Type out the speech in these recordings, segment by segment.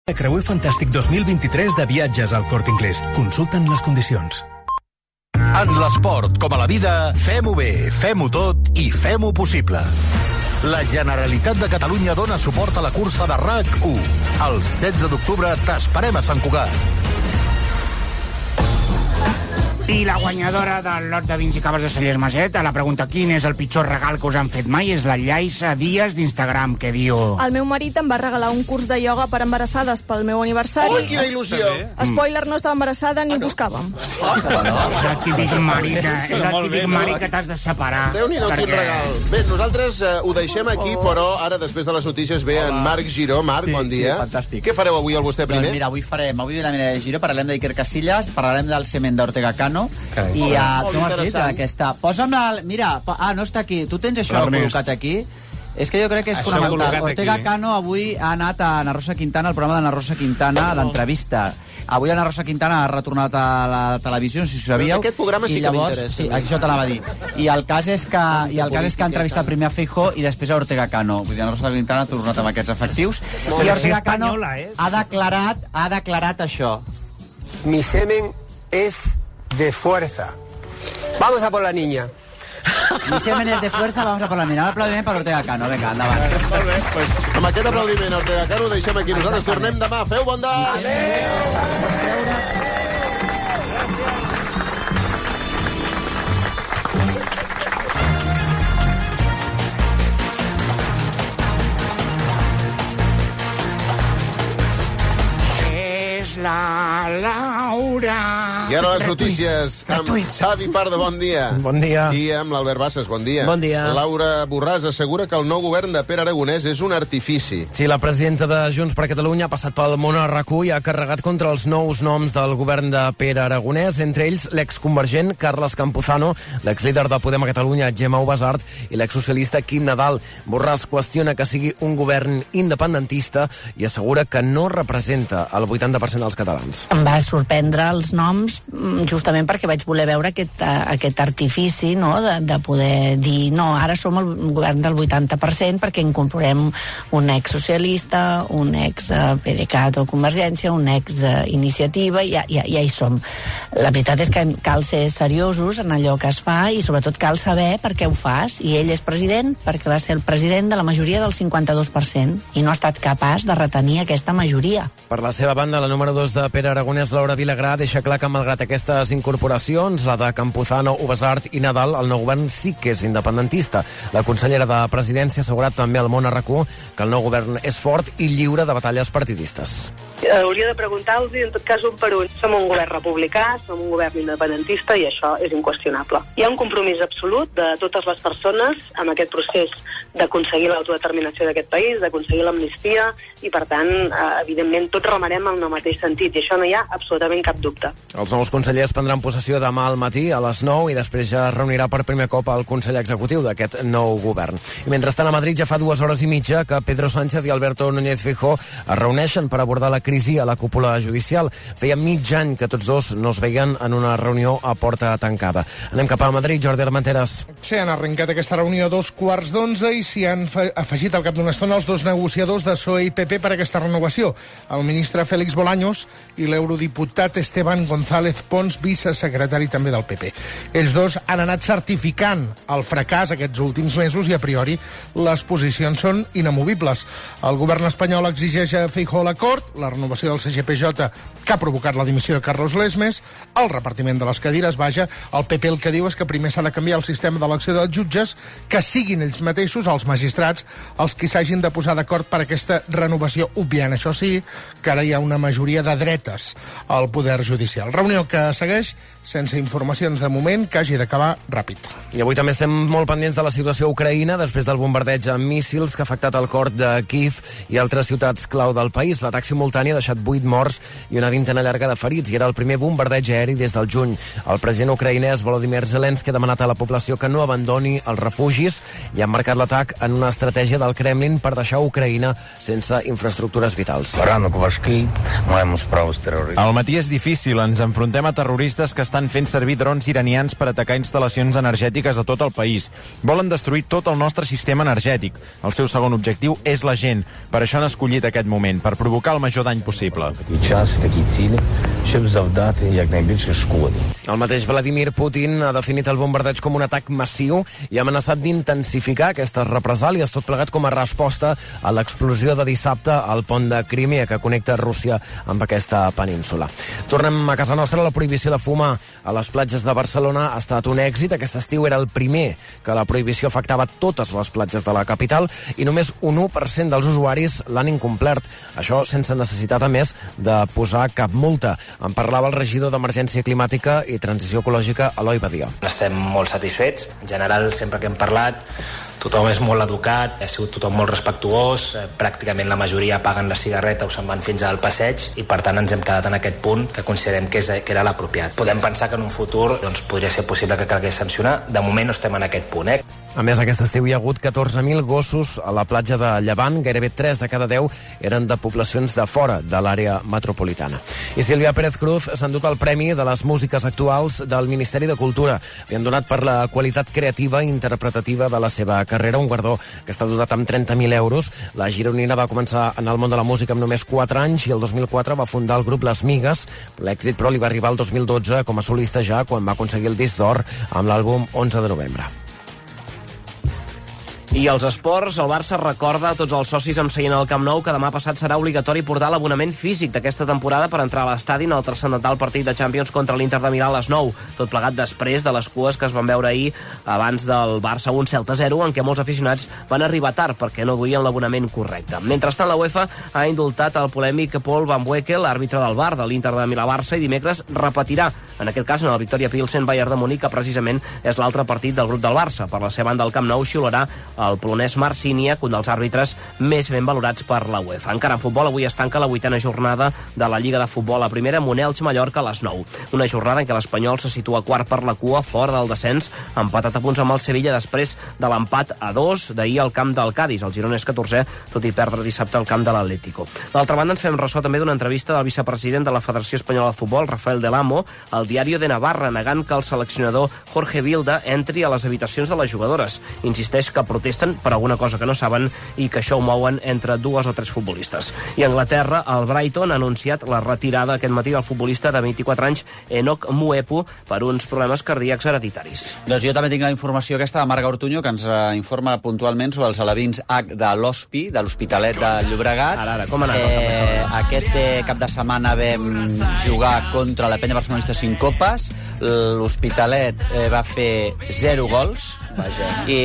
Creuer Fantàstic 2023 de Viatges al Corte Inglés. Consulten les condicions. En l'esport, com a la vida, fem-ho bé, fem-ho tot i fem-ho possible. La Generalitat de Catalunya dona suport a la cursa de RAC1. El 16 d'octubre t'esperem a Sant Cugat. I la guanyadora del lot de 20 caves de Cellers Maset, a la pregunta quin és el pitjor regal que us han fet mai, és la Llaisa Díaz d'Instagram, que diu... El meu marit em va regalar un curs de ioga per embarassades pel meu aniversari. Oh, quina il·lusió! Spoiler, no estava embarassada ni ho buscàvem. És el típic marit que t'has de separar. Déu-n'hi-do, quin regal. Bé, nosaltres ho deixem aquí, però ara, després de les notícies, ve en Marc Giró. Marc, bon dia. Sí, fantàstic. Què fareu avui al vostè primer? Doncs mira, avui ve la mena de Giró, parlarem d'Iker Casillas, parlarem del cement d'Ortega Cano, i com has dit, aquesta... Posa'm la... Mira, no està aquí. Tu tens això col·locat aquí? És que jo crec que és fonamental. Ortega Cano avui ha anat a Ana Rosa Quintana, al programa d'Ana Rosa Quintana d'entrevista. Avui Ana Rosa Quintana ha retornat a la televisió, no sé si ho sabíeu. Aquest programa sí que m'interessa. Sí, això te l'anava a dir. I el cas és que ha entrevistat primer a Feijóo i després a Ortega Cano. Vull dir, Ana Rosa Quintana ha tornat amb aquests efectius. I Ortega Cano ha declarat això. Mi semen es de fuerza. Vamos a por la niña. Mi semen es de fuerza, vamos a por la niña. Un aplaudiment per Ortega Cano. Vinga, endavant. Molt bé, doncs amb aquest aplaudiment a Ortega Cano ho deixem aquí. Nosaltres tornem demà. Feu bon dia! És la Laura. I ara les notícies amb Xavi Pardo, bon dia. Bon dia. I amb l'Albert Bassas, bon dia. Bon dia. Laura Borràs assegura que el nou govern de Pere Aragonès és un artifici. Sí, la presidenta de Junts per Catalunya ha passat pel món a RAC1 i ha carregat contra els nous noms del govern de Pere Aragonès, entre ells l'exconvergent Carles Campuzano, l'exlíder de Podem a Catalunya Gemma Ubasart i l'exsocialista Quim Nadal. Borràs qüestiona que sigui un govern independentista i assegura que no representa el 80% dels catalans. Em va sorprendre els noms justament perquè vaig voler veure aquest artifici, no?, de poder dir no, ara som el govern del 80% perquè incorporem un ex-socialista, un ex-PDeCAT o Convergència, un ex-iniciativa, ja hi som. La veritat és que cal ser seriosos en allò que es fa i sobretot cal saber per què ho fas, i ell és president perquè va ser el president de la majoria del 52% i no ha estat capaç de retenir aquesta majoria. Per la seva banda, la número 2 de Pere Aragonès, Laura Vilagrà, deixa clar que malgrat aquestes incorporacions, la de Campuzano, Ubasart i Nadal, el nou govern sí que és independentista. La consellera de Presidència ha assegurat també al món a RAC1 que el nou govern és fort i lliure de batalles partidistes. Hauria de preguntar-los, en tot cas, un per un. Som un govern republicà, som un govern independentista i això és inqüestionable. Hi ha un compromís absolut de totes les persones amb aquest procés d'aconseguir l'autodeterminació d'aquest país, d'aconseguir l'amnistia i, per tant, evidentment, tots remarem en el mateix sentit i això no hi ha absolutament cap dubte. Els nous consellers prendran possessió demà al matí a les 9 i després ja es reunirà per primer cop el Consell Executiu d'aquest nou govern. I mentrestant a Madrid ja fa 2 hores i mitja que Pedro Sánchez i Alberto Núñez Feijóo es reuneixen per abordar la crisi a la cúpula judicial. Feia mig any que tots dos no es veien en una reunió a porta tancada. Anem cap a Madrid, Jordi Armenteres. Sí, han arrencat aquesta reunió a 11:15 i s'hi han afegit al cap d'una estona els dos negociadors de PSOE i PP per aquesta renovació, el ministre Félix Bolaños i l'eurodiputat Esteban González Pons, vicesecretari també del PP. Ells dos han anat certificant el fracàs aquests últims mesos i a priori les posicions són inamovibles. El govern espanyol exigeix a Feijóo l'acord, la renovació del CGPJ que ha provocat la dimissió de Carlos Lesmes, el repartiment de les cadires, vaja, el PP el que diu és que primer s'ha de canviar el sistema d'elecció dels jutges, que siguin ells mateixos, els magistrats, els que s'hagin de posar d'acord per aquesta renovació, obviant, això sí, que ara hi ha una majoria de dretes al Poder Judicial. Reunió que segueix sense informacions de moment, que hagi d'acabar ràpid. I avui també estem molt pendents de la situació a Ucraïna després del bombardeig amb míssils que ha afectat el cor de Kiev i altres ciutats clau del país. L'atac simultani ha deixat 8 morts i una trentena llarga de ferits i era el primer bombardeig aeri des del juny. El president ucraïnès Volodymyr Zelensky ha demanat a la població que no abandoni els refugis i ha marcat l'atac en una estratègia del Kremlin per deixar Ucraïna sense infraestructures vitals. Al matí és difícil, ens enfrontem a terroristes que estan fent servir drons iranians per atacar instal·lacions energètiques a tot el país. Volen destruir tot el nostre sistema energètic. El seu segon objectiu és la gent. Per això han escollit aquest moment, per provocar el major dany possible. El mateix Vladimir Putin ha definit el bombardeig com un atac massiu i ha amenaçat d'intensificar aquestes represàlies, tot plegat com a resposta a l'explosió de dissabte al pont de Crimea que connecta Rússia amb aquesta península. Tornem a casa nostra. La prohibició de fumar a les platges de Barcelona ha estat un èxit. Aquest estiu era el primer que la prohibició afectava totes les platges de la capital i només un 1% dels usuaris l'han incomplert. Això sense necessitat, a més, de posar cap multa. En parlava el regidor d'Emergència Climàtica i Transició Ecològica, Eloi Badia. Estem molt satisfets. En general, sempre que hem parlat, tothom és molt educat, ha sigut tothom molt respectuós, pràcticament la majoria paguen la cigarreta o se'n van fins al passeig i per tant ens hem quedat en aquest punt que considerem que era l'apropiat. Podem pensar que en un futur podria ser possible que calgués sancionar. De moment no estem en aquest punt. A més, aquest estiu hi ha hagut 14.000 gossos a la platja de Llevant. Gairebé 3 de cada 10 eren de poblacions de fora de l'àrea metropolitana. I Sílvia Pérez Cruz s'ha endut el Premi de les Músiques Actuals del Ministeri de Cultura. Li han donat per la qualitat creativa i interpretativa de la seva carrera, un guardó que està dotat amb 30.000 euros. La gironina va començar en el món de la música amb només 4 anys i el 2004 va fundar el grup Les Migues. L'èxit, però, li va arribar el 2012 com a solista ja, quan va aconseguir el disc d'or amb l'àlbum 11 de novembre. I els esports, el Barça recorda a tots els socis amb seient al Camp Nou que demà passat serà obligatori portar l'abonament físic d'aquesta temporada per entrar a l'estadi en el transcendental partit de Champions contra l'Inter de Milà a les 9. Tot plegat després de les cues que es van veure ahir abans del Barça 1 Celta 0, en què molts aficionats van arribar tard perquè no duien l'abonament correcte. Mentrestant, la UEFA ha indultat el polèmic Paul Van Boekel, l'àrbitre del VAR de l'Inter de Milà-Barça, i dimecres repetirà, en aquest cas en el Victoria Pilsen-Bayern de Munic, que precisament és l'altre partit del grup del Barça. Per la seva banda, al Camp Nou xiularà el polonès Marciniak, un dels àrbitres més ben valorats per la UEFA. Encara en futbol, avui es tanca la 8a jornada de la Lliga de Futbol a primera, amb un Elx-Mallorca a les 9. Una jornada en què l'Espanyol se situa quart per la cua, fora del descens, empatat a punts amb el Sevilla després de l'empat a 2 d'ahir al camp del Cádiz. El Girona és 14è, tot i perdre dissabte al camp de l'Atlético. D'altra banda, ens fem ressò també d'una entrevista del vicepresident de la Federació Espanyola de Futbol, Rafael Del Amo, al Diario de Navarra, negant que el seleccionador Jorge Vilda entri a les habitacions de les jugadores. Insisteix que protesten per alguna cosa que no saben i que això ho mouen entre 2 o 3 futbolistes. I a Anglaterra, el Brighton ha anunciat la retirada aquest matí del futbolista de 24 anys Enoch Mwepu per uns problemes cardíacs hereditaris. Doncs jo també tinc la informació aquesta de Marga Ortuño, que ens informa puntualment sobre els alevins H de l'Hospi, de l'Hospitalet de Llobregat. Ara, com ha anat? Aquest cap de setmana vam jugar contra la penya barcelonista 5 copes. L'Hospitalet va fer 0 gols. Vaja. I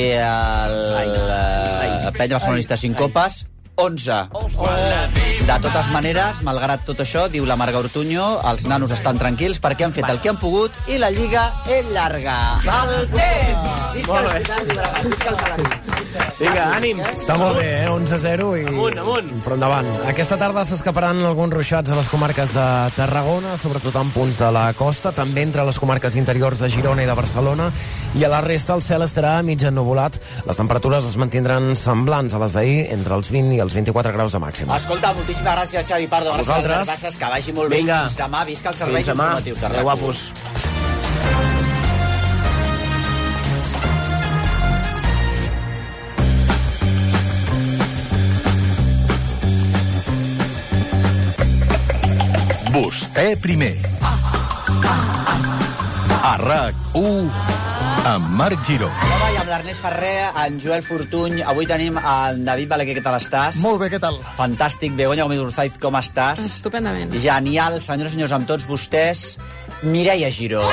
la penya barcelonista 5 copes, 11. De totes maneres, malgrat tot això, diu la Marga Ortuño, els nanos estan tranquils perquè han fet el que han pogut i la Lliga és llarga. Visca els alevins! Vinga, ànim! Està molt bé, 11-0 i... Amunt. Però endavant. Aquesta tarda s'escaparan alguns ruixats a les comarques de Tarragona, sobretot en punts de la costa, també entre les comarques interiors de Girona i de Barcelona, i a la resta el cel estarà mig ennuvolat. Les temperatures es mantindran semblants a les d'ahir, entre els 20 i els 24 graus de màxim. Escolta, moltíssimes gràcies, Xavi Pardo. A vosaltres. Gràcies, que vagi molt bé. Vinga. Fins demà, visca els serveis informatius de RAC1. Guapos. Vostè primer. A RAC1 amb Marc Giró. Hola, i amb l'Ernest Ferrer, en Joel Fortuny. Avui tenim en David Balaguer. Què tal estàs? Molt bé, què tal? Fantàstic. Begoña Gómez Urzaiz, com estàs? Estupendament. Genial. Senyores i senyors, amb tots vostès, Mireia Giró.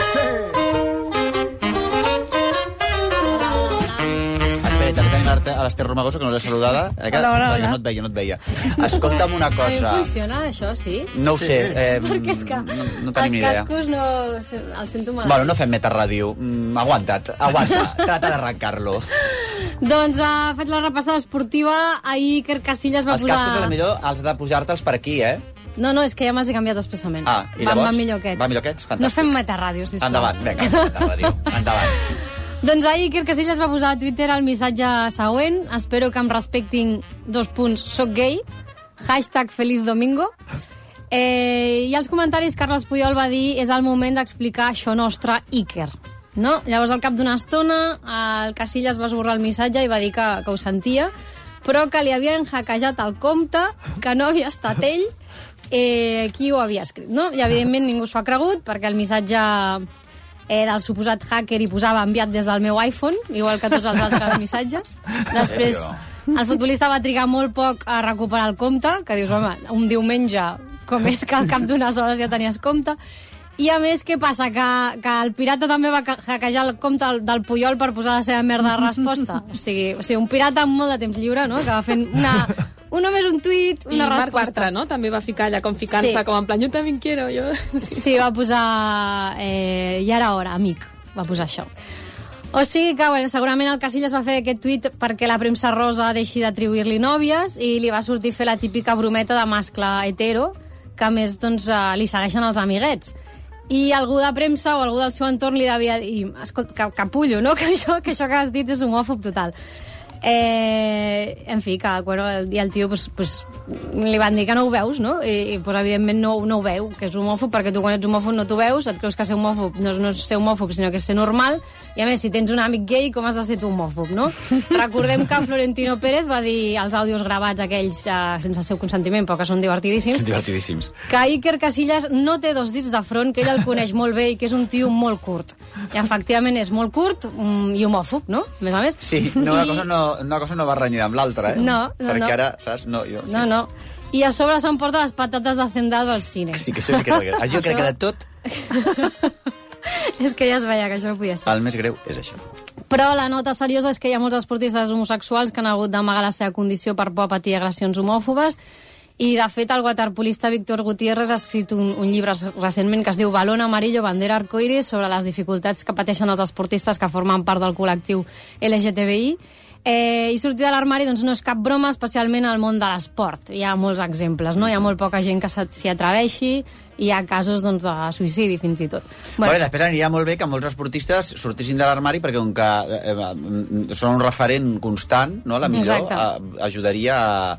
També tenim a l'Ester Romagoso, que no l'he saludada. Hola. No et veia. Escolta'm una cosa. Funciona, això, sí? No ho sé. Perquè és que no tenim ni idea. Els cascos no... Els sento malament. Bueno, no fem metarràdio. Aguanta. Trata d'arrencar-lo. Doncs ha fet la repassada esportiva. Ahir Iker Casillas va posar... Els cascos, a la millor, els de pujar-te'ls per aquí, eh? No, és que ja me'ls he canviat expressament. I llavors? Van millor aquests. Va millor aquests? Fantàstic. No fem metarràdio, sisplau. Endavant, vinga, metarràdio. Endavant. Doncs ahir Iker Casillas va posar a Twitter el missatge següent: espero que em respectin soc gay, #Feliz Domingo. I als comentaris Carles Puyol va dir és el moment d'explicar això nostre Iker. No? Llavors, al cap d'una estona, el Casillas va esborrar el missatge i va dir que ho sentia, però que li havien hackejat el compte, que no havia estat ell qui ho havia escrit. No? I, evidentment, ningú s'ho ha cregut, perquè el missatge del suposat hacker hi posava enviat des del meu iPhone, igual que tots els altres missatges. Després, el futbolista va trigar molt poc a recuperar el compte, que dius, home, un diumenge, com és que al cap d'unes hores ja tenies compte. I a més, què passa? Que el pirata també va hackejar el compte del Puyol per posar la seva merda de resposta. O sigui, un pirata amb molt de temps lliure, no?, que va fent només un tuit, una resposta. I Marc Bartra, no?, també va ficar allà com ficant-se, com en plan, jo també quiero, jo... Sí, va posar... ja era hora, amic, va posar això. O sigui que, bueno, segurament el Casillas va fer aquest tuit perquè la premsa rosa deixi d'atribuir-li nòvies i li va sortir fer la típica brometa de mascle hetero, que a més, doncs, li segueixen els amiguets. I algú de premsa o algú del seu entorn li devia dir, escolta, capullo, no?, que això que has dit és homòfob total. En fi, que bueno, el tio li van dir que no ho veus, no? I evidentment no ho veu, que és homòfob, perquè tu quan ets homòfob no t'ho veus, et creus que ser homòfob no és ser homòfob, sinó que és ser normal, i a més, si tens un amic gay, com has de ser tu homòfob, no? Recordem que Florentino Pérez va dir als àudios gravats aquells sense el seu consentiment, però que són divertidíssims, que Iker Casillas no té dos dits de front, que ell el coneix molt bé i que és un tio molt curt. I efectivament és molt curt i homòfob, no? A més. Sí, una cosa no va renyir amb l'altra, No. Perquè ara, saps? No. I a sobre s'emporta les patates d'Hacendado al cine. Sí, que això sí que és greu. Jo crec que de tot... És que ja es veia que això no podia ser. El més greu és això. Però la nota seriosa és que hi ha molts esportistes homosexuals que han hagut d'amagar la seva condició per por a patir agressions homòfobes. I, de fet, el waterpolista Víctor Gutiérrez ha escrit un llibre recentment que es diu Balón amarillo, bandera arcoiris, sobre les dificultats que pateixen els esportistes que formen part del col·lectiu LGTBI. I sortir de l'armari doncs, no és cap broma, especialment al món de l'esport. Hi ha molts exemples, no? Hi ha molt poca gent que s'hi atreveixi, i hi ha casos doncs, de suïcidi, fins i tot. Bueno, després aniria molt bé que molts esportistes sortissin de l'armari perquè com que són un referent constant, no? La millor ajudaria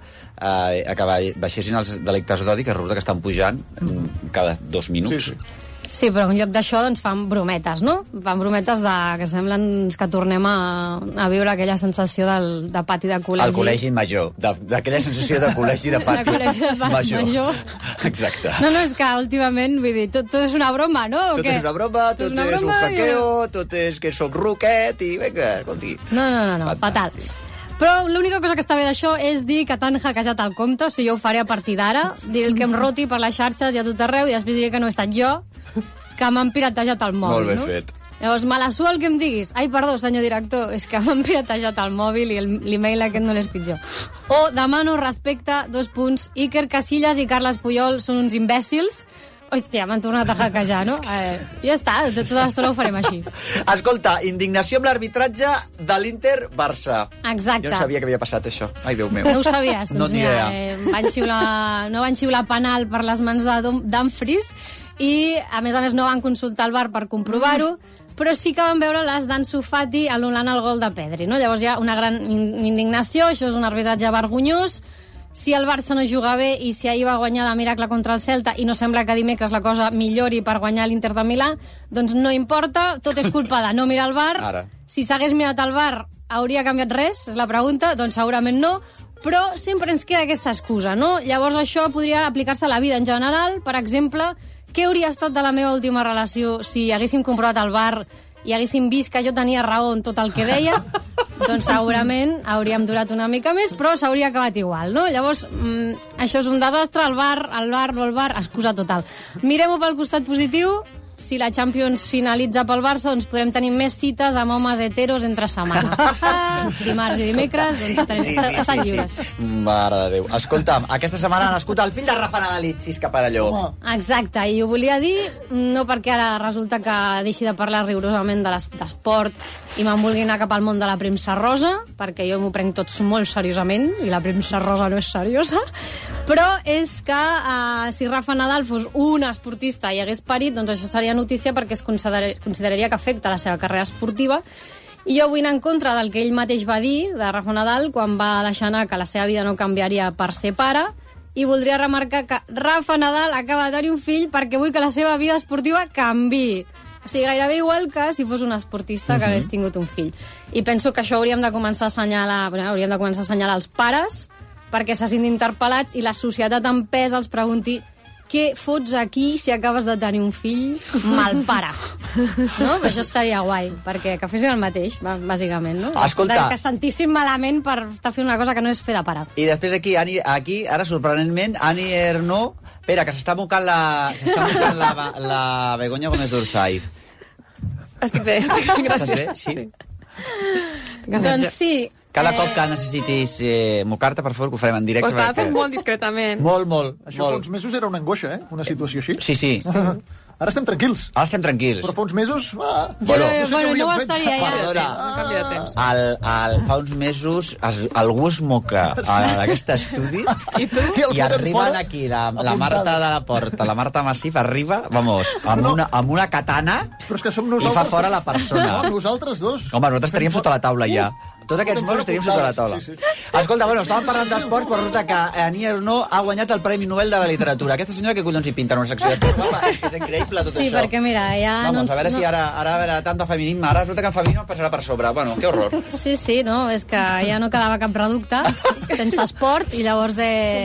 a que baixessin els delictes d'odi, que resulta que estan pujant cada 2 minuts. Sí, però en lloc d'això doncs, fan brometes, no? Fan brometes que semblen que tornem a viure aquella sensació de pati de col·legi. El col·legi major, d'aquella sensació de col·legi de pati major. Exacte. No, és que últimament, vull dir, tot és una broma, no? Tot és una broma, tot és un hackeo, tot és que soc ruquet i vinga, escolti. No, fatal. Però l'única cosa que està bé d'això és dir que t'han hackejat el compte, o sigui, jo ho faré a partir d'ara, diré el que em roti per les xarxes i a tot arreu, i després diré que no he estat jo, que m'han piratejat el mòbil, no? Molt ben fet. Llavors, me la sua el que em diguis. Ai, perdó, senyor director, és que m'han piratejat el mòbil i l'email aquest no l'he escrit jo. O demano respecte, Iker Casillas i Carles Puyol són uns imbècils. Hòstia, m'han tornat a hackejar, no? Ja està, tota l'estona ho farem així. Escolta, indignació amb l'arbitratge de l'Inter-Barça. Exacte. Jo no sabia que havia passat això. Ai, Déu meu. No ho sabies? No Doncs mira, no van xiular penal per les mans de Dumfries i, a més, no van consultar el VAR per comprovar-ho, però sí que van veure les d'Ansu Fati anul·lant el gol de Pedri, no? Llavors hi ha una gran indignació, això és un arbitratge vergonyós. Si el Barça no juga bé i si ahir va guanyar de miracle contra el Celta i no sembla que dimecres la cosa millori per guanyar l'Inter de Milà, doncs no importa, tot és culpa de no mirar el VAR. Ara. Si s'hagués mirat el VAR, hauria canviat res? És la pregunta. Doncs segurament no, però sempre ens queda aquesta excusa, no? Llavors això podria aplicar-se a la vida en general. Per exemple, què hauria estat de la meva última relació si haguéssim comprovat el VAR i haguéssim vist que jo tenia raó en tot el que deia? Doncs segurament hauríem durat una mica més, però s'hauria acabat igual, no? Llavors, això és un desastre, el VAR, excusa total. Mirem-ho pel costat positiu. Si la Champions finalitza pel Barça, doncs podrem tenir més cites amb homes heteros entre setmana. Dimarts i dimecres, doncs estan lliures. Mare de Déu. Escolta'm, aquesta setmana ha nascut el fill de Rafa Nadal, Xisca Parelló. Exacte, i ho volia dir, no perquè ara resulta que deixi de parlar rigorosament d'esport i me'n vulgui anar cap al món de la premsa rosa, perquè jo m'ho prenc tots molt seriosament, i la premsa rosa no és seriosa, Però és que si Rafa Nadal fos un esportista i hagués parit, doncs això seria notícia perquè es consideraria que afecta la seva carrera esportiva. I jo vull anar en contra del que ell mateix va dir, de Rafa Nadal, quan va deixar anar que la seva vida no canviaria per ser pare, i voldria remarcar que Rafa Nadal acaba de tenir un fill perquè vull que la seva vida esportiva canviï. O sigui, gairebé igual que si fos un esportista que hagués tingut un fill. I penso que això hauríem de començar a assenyalar als pares perquè se sentin interpel·lats i la societat en pes els pregunti què fots aquí si acabes de tenir un fill malpare? No? Això estaria guai, perquè que fessin el mateix, bàsicament, no? Escolta. Que sentissin malament per estar fent una cosa que no és fer de pare. I després aquí, ara, sorprenentment, Ani Ernaux... Espera, que s'està mocant la Begoña Gómez Urzay. Estic bé, gràcies. Estàs bé? Sí. Doncs sí. Cada cop que necessitis mocar-te, per favor, que ho farem en directe. Ho estava fent molt discretament. Molt. Això fa uns mesos era una angoixa, una situació així. Sí. Ara estem tranquils. Però fa uns mesos... no ho estaria ja. Perdona, canvi de temps. Fa uns mesos algú es moca a aquest estudi i arriben aquí la Marta de la Porta, la Marta Massif arriba, vamos, amb una katana i fa fora la persona. No, nosaltres dos. Home, nosaltres estaríem sota la taula ja. Tots aquests mots estaríem sota la taula. Escolta, estàvem parlant d'esports, però resulta que Ani Ernaux ha guanyat el Premi Nobel de la Literatura. Aquesta senyora que collons hi pinta en una secció d'esports? És que és increïble tot això. Sí, perquè mira, ja... Vamos, a veure si ara tant de feminisme, ara resulta que el feminisme passarà per sobre. Bueno, que horror. Sí, no, és que ja no quedava cap reducte sense esport i llavors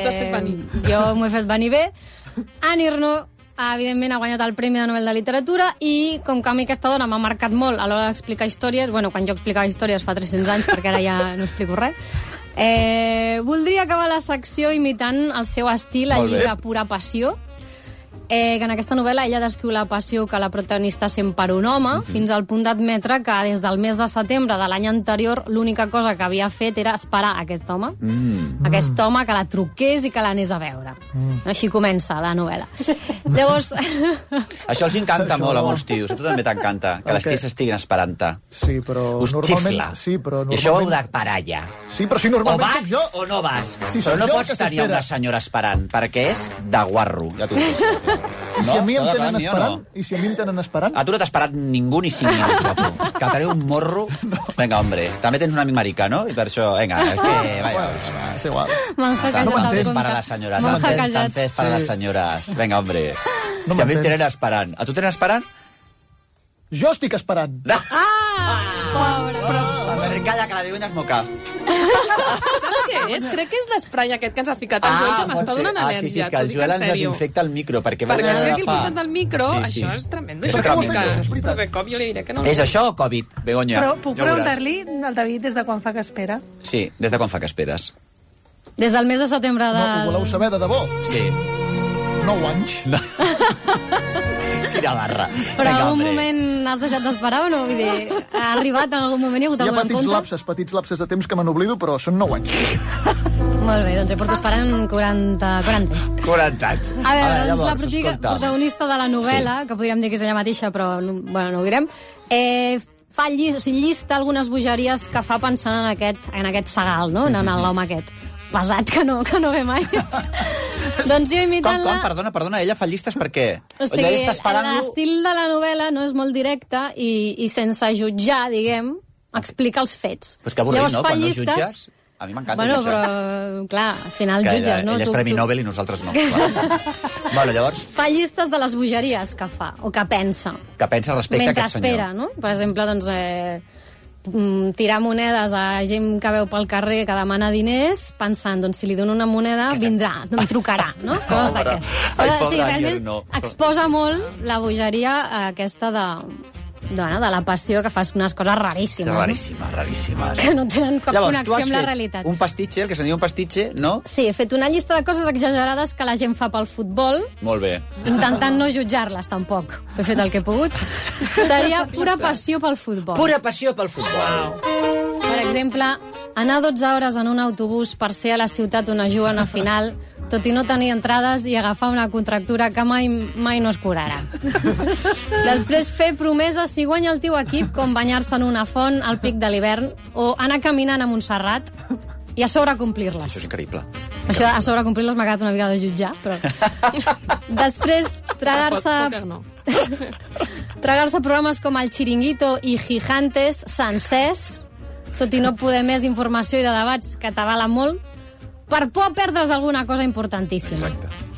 jo m'ho he fet venir bé. Ani Ernaux evidentment ha guanyat el Premi de Nobel de Literatura i com que a mi aquesta dona m'ha marcat molt a l'hora d'explicar històries, quan jo explicava històries fa 300 anys, perquè ara ja no explico res, voldria acabar la secció imitant el seu estil, el llibre Pura Passió, que en aquesta novel·la ella descriu la passió que la protagonista sent per un home, fins al punt d'admetre que des del mes de setembre de l'any anterior l'única cosa que havia fet era esperar aquest home. Aquest home que la truqués i que l'anés a veure. Així comença la novel·la. Llavors... Això els encanta molt a molts tios. A tu també t'encanta, que les ties estiguin esperant-te. Sí, però us normalment... xifla. I això ho heu de parar ja. Sí, però si normalment... O vas o no vas. Però no pots tenir una senyora esperant, perquè és de guarro. Ja t'ho dic. I si a mi em tenen esperant? I si a mi em tenen esperant? A tu no t'ha esperat ningú ni 5 minuts, guapo. Que teniu un morro... Vinga, hombre. També tens un amic americà, no? I per això... Vinga, és que... És igual. M'han hackejat el compte. Para les senyores. T'han fet para les senyores. Vinga, hombre. Si a mi em tenen esperant. A tu tenen esperant? Jo estic esperant. Pobre. Calla, que la Begoña es moca. Saps què és? Crec que és l'esprai aquest que ens ha ficat el Joel, que m'està donant al·lèrgia. Sí, és que el Joel ens desinfecta el micro. Perquè estar aquí al costat del micro, això és tremendo. De cop jo li diré que no. És això o Covid, Begoña? Però puc preguntar-li al David des de quan fa que espera? Sí, des de quan fa que esperes? Des del mes de setembre de... No, ho voleu saber de debò? Sí. 9 anys. Quina barra. Però en algun moment has deixat d'esperar o no? Vull dir, ha arribat en algun moment i ha hagut algun compte? Petits lapses de temps que me n'oblido, però són 9 anys. Molt bé, doncs ja porto esperant 40 anys. 40 anys. A veure, doncs la protagonista de la novel·la, que podríem dir que és ella mateixa, però no ho direm, llista algunes bogeries que fa pensant en aquest segal, no? En l'home aquest pesat que no ve mai. Doncs jo imitant-la... Com? Perdona, ella fa llistes per què? O sigui, l'estil de la novel·la no és molt directe i sense jutjar, diguem, explica els fets. Però és que avorrit, no? Quan no jutges... A mi m'encanta jutjar. Però, clar, al final jutges, no? Ell és Premi Nobel i nosaltres no. Bueno, llavors... Fa llistes de les bogeries que fa, o que pensa. Que pensa respecte a aquest senyor. Mentre espera, no? Per exemple, doncs... tirar monedes a gent que veu pel carrer que demana diners, pensant, doncs, si li dono una moneda, vindrà, em trucarà, no? Coses d'aquestes. Sí, realment exposa molt la bogeria aquesta de la passió, que fas unes coses raríssimes. Raríssimes. Que no tenen cap connexió amb la realitat. Un pastitxe, el que se diu un pastitxe, no? Sí, he fet una llista de coses exagerades que la gent fa pel futbol. Molt bé. Intentant no jutjar-les, tampoc. He fet el que he pogut. Seria pura passió pel futbol. Pura passió pel futbol. Per exemple, anar 12 hores en un autobús per ser a la ciutat on es juga una final, tot i no tenir entrades, i agafar una contractura que mai no es curarà. Després, fer promeses si guanya el teu equip, com banyar-se en una font al pic de l'hivern, o anar caminant a Montserrat i a sobre complir-les. Això és increïble. Això a sobre complir-les m'ha quedat una mica de jutjar, però... Després, tragar-se programes com el Chiringuito i Gigantes sencers, tot i no poder més d'informació i de debats que t'avala molt, per por a perdre's alguna cosa importantíssima.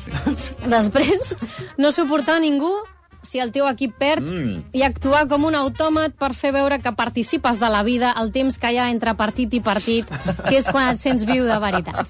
Després, no suportar ningú si el teu equip perd i actuar com un autòmat per fer veure que participes de la vida el temps que hi ha entre partit i partit, que és quan et sents viu de veritat.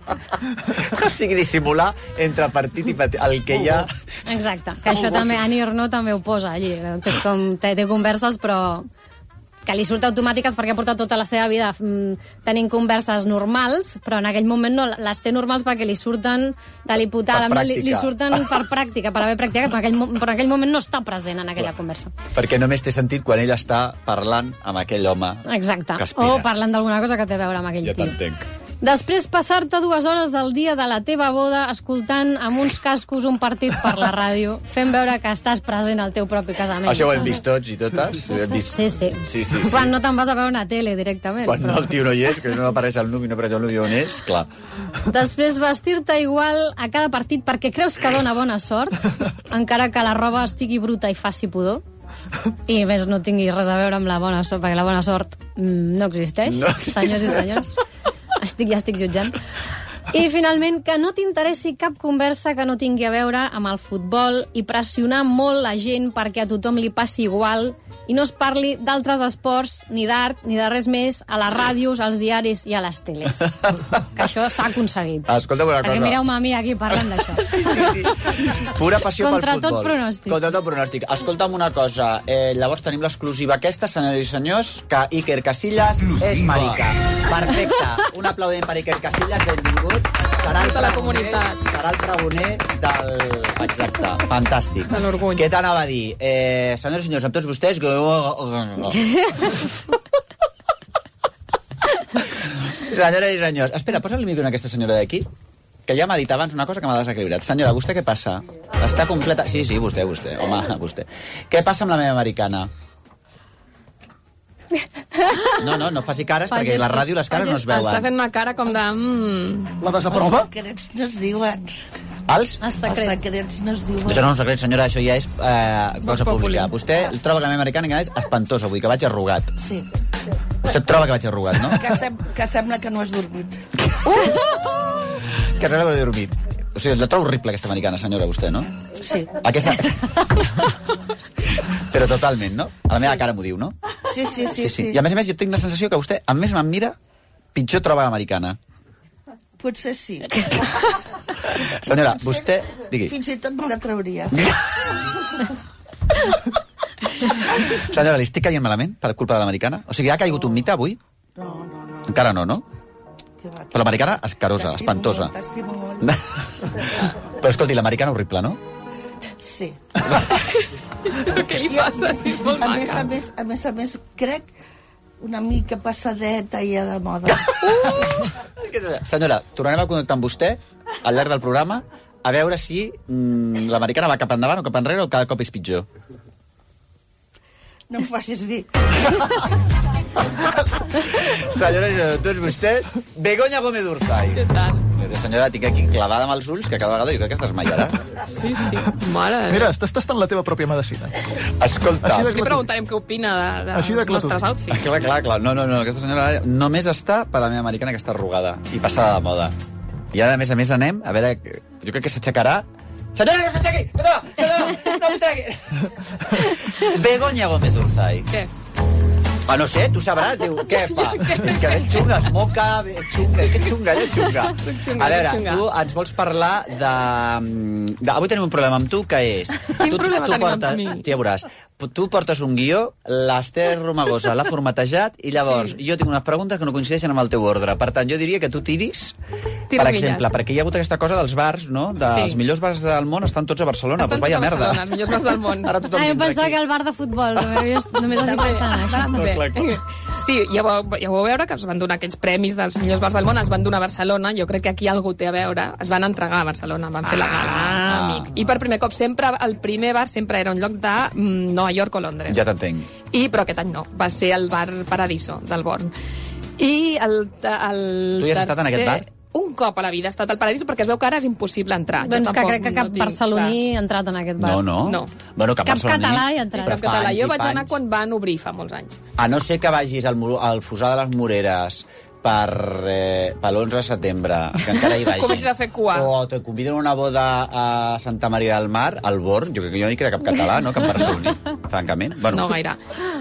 O sigui, dissimular entre partit i partit, el que hi ha... Exacte, que això també, Ani Arnaud també ho posa allí, que és com té converses, però que li surt automàtiques perquè ha portat tota la seva vida tenint converses normals, però en aquell moment no les té normals perquè li surten de l'hipotada, li surten per pràctica, per haver practicat, però en aquell moment no està present en aquella conversa. Perquè només té sentit quan ell està parlant amb aquell home. Exacte, que aspira. o parlant d'alguna cosa que té a veure amb aquell Ja tio. t'entenc. Després passar-te 2 hores del dia de la teva boda escoltant amb uns cascos un partit per la ràdio, fent veure que estàs present al teu propi casament. Això ho hem vist tots i totes. Sí. Quan no te'n vas a veure una tele directament. Quan el tio no hi és, que no apareix el nuvi, no apareix el nuvi on és, clar. Després vestir-te igual a cada partit perquè creus que dona bona sort, encara que la roba estigui bruta i faci pudor. I més no tingui res a veure amb la bona sort, perquè la bona sort no existeix, senyors i senyors. Ja estic jutjant. I finalment, que no t'interessi cap conversa que no tingui a veure amb el futbol i pressionar molt la gent perquè a tothom li passi igual i no es parli d'altres esports, ni d'art, ni de res més a les ràdios, als diaris i a les teles. Que això s'ha aconseguit. Escolta'm una cosa. Perquè mireu-me a mi aquí parlant d'això. Pura passió Contra pel futbol. tot pronòstic. Contra tot pronòstic. Escolta'm una cosa. Llavors tenim l'exclusiva aquesta, senyors i senyors, que Iker Casillas és marica. Perfecte. Un aplaudiment per Iker Casillas, benvingut. Serà el comunitat. Serà el pregoner del... Exacte. Fantàstic. De l'orgull. Què t'anava a dir? Senyors i senyors, amb tots vostès... Senyores i senyors, espera, posa el micro a aquesta senyora d'aquí, que ja m'ha dit abans una cosa que m'ha desequilibrat. Senyora, vostè què passa? Està completa... Sí, vostè, home, vostè. Què passa amb la meva americana? No faci cares, perquè a la ràdio les cares no es veuen. Està fent una cara com de... La desaprova? Els secrets no es diuen. Els? Els secrets no es diuen. Això no és un secret, senyora, això ja és cosa pública. Vostè troba que la meva americana és espantosa avui, que vaig arrugat. Sí. Vostè troba que vaig arrugat, no? Que sembla que no has dormit. Que sembla que no he dormit. O sigui, la trobo horrible, aquesta americana, senyora, vostè, no? Sí. Aquesta... Però totalment, no? A la meva cara m'ho diu, no? Sí. I a més, jo tinc la sensació que vostè, a més me'n mira, pitjor troba l'americana. Potser sí. Senyora, vostè... Digui. Fins i tot me la trauria. Senyora, li estic caient malament per culpa de l'americana? O sigui, ha caigut un mite avui? No. Encara no? Però l'americana escarosa, espantosa. T'estimo molt. Però escolti, l'americana horrible, no? Sí. Què li passa, si és molt maca? A més, crec una mica passadeta i de moda. Senyora, tornarem a connectar amb vostè al llarg del programa a veure si l'americana va cap endavant o cap enrere o cada cop és pitjor. No em facis dir. Senyores i tots vostès, Begoña Gómez Urzay. Què tal? Senyora, tinc aquí clavada amb els ulls, que cada vegada jo crec que es desmaiarà. Sí, mare. Mira, estàs tastant la teva pròpia medicina. Escolta. Li preguntarem què opina dels nostres outfits. Clar. No, aquesta senyora només està per la meva americana, que està arrugada i passada de moda. I ara, a més anem, a veure, jo crec que s'aixecarà. Senyora, no s'aixequi! No em tregui! Begoña Gómez Urzay. Què? No sé, tu sabràs, diu, què fa? És que és xunga, es moca, xunga, és que xunga. A veure, tu ens vols parlar de... Avui tenim un problema amb tu, que és... Quin problema tenim amb mi? Ja veuràs, tu portes un guió, l'Ester Romagosa l'ha formatejat, i llavors jo tinc unes preguntes que no coincideixen amb el teu ordre. Per tant, jo diria que tu tiris, per exemple, perquè hi ha hagut aquesta cosa dels bars, no? Els millors bars del món estan tots a Barcelona. Doncs vaya merda. Els millors bars del món. Jo pensava que el bar de futbol, només estic pensant en això. Sí, ja vau veure que es van donar aquells premis dels millors bars del món, els van donar a Barcelona, jo crec que aquí algú té a veure, es van entregar a Barcelona, van fer la gala, amic. I per primer cop sempre, el primer bar sempre era un lloc de Nova York o Londres. Ja t'entenc. Però aquest any no, va ser el bar Paradiso del Born. I el tu hi has estat en aquest bar? un cop a la vida he estat al Paradiso, perquè es veu que ara és impossible entrar. Doncs que crec que cap barceloní ha entrat en aquest bar. No. Bueno, cap català hi ha entrat. Cap català. Jo vaig anar quan van obrir fa molts anys. A no ser que vagis al Fossar de les Moreres per l'11 de setembre, que encara hi vagi. Comencis a fer cua. O te conviden a una boda a Santa Maria del Mar, al Born, jo crec que jo no hi queda cap català, no? Cap barceloní, francament. Bueno. No gaire.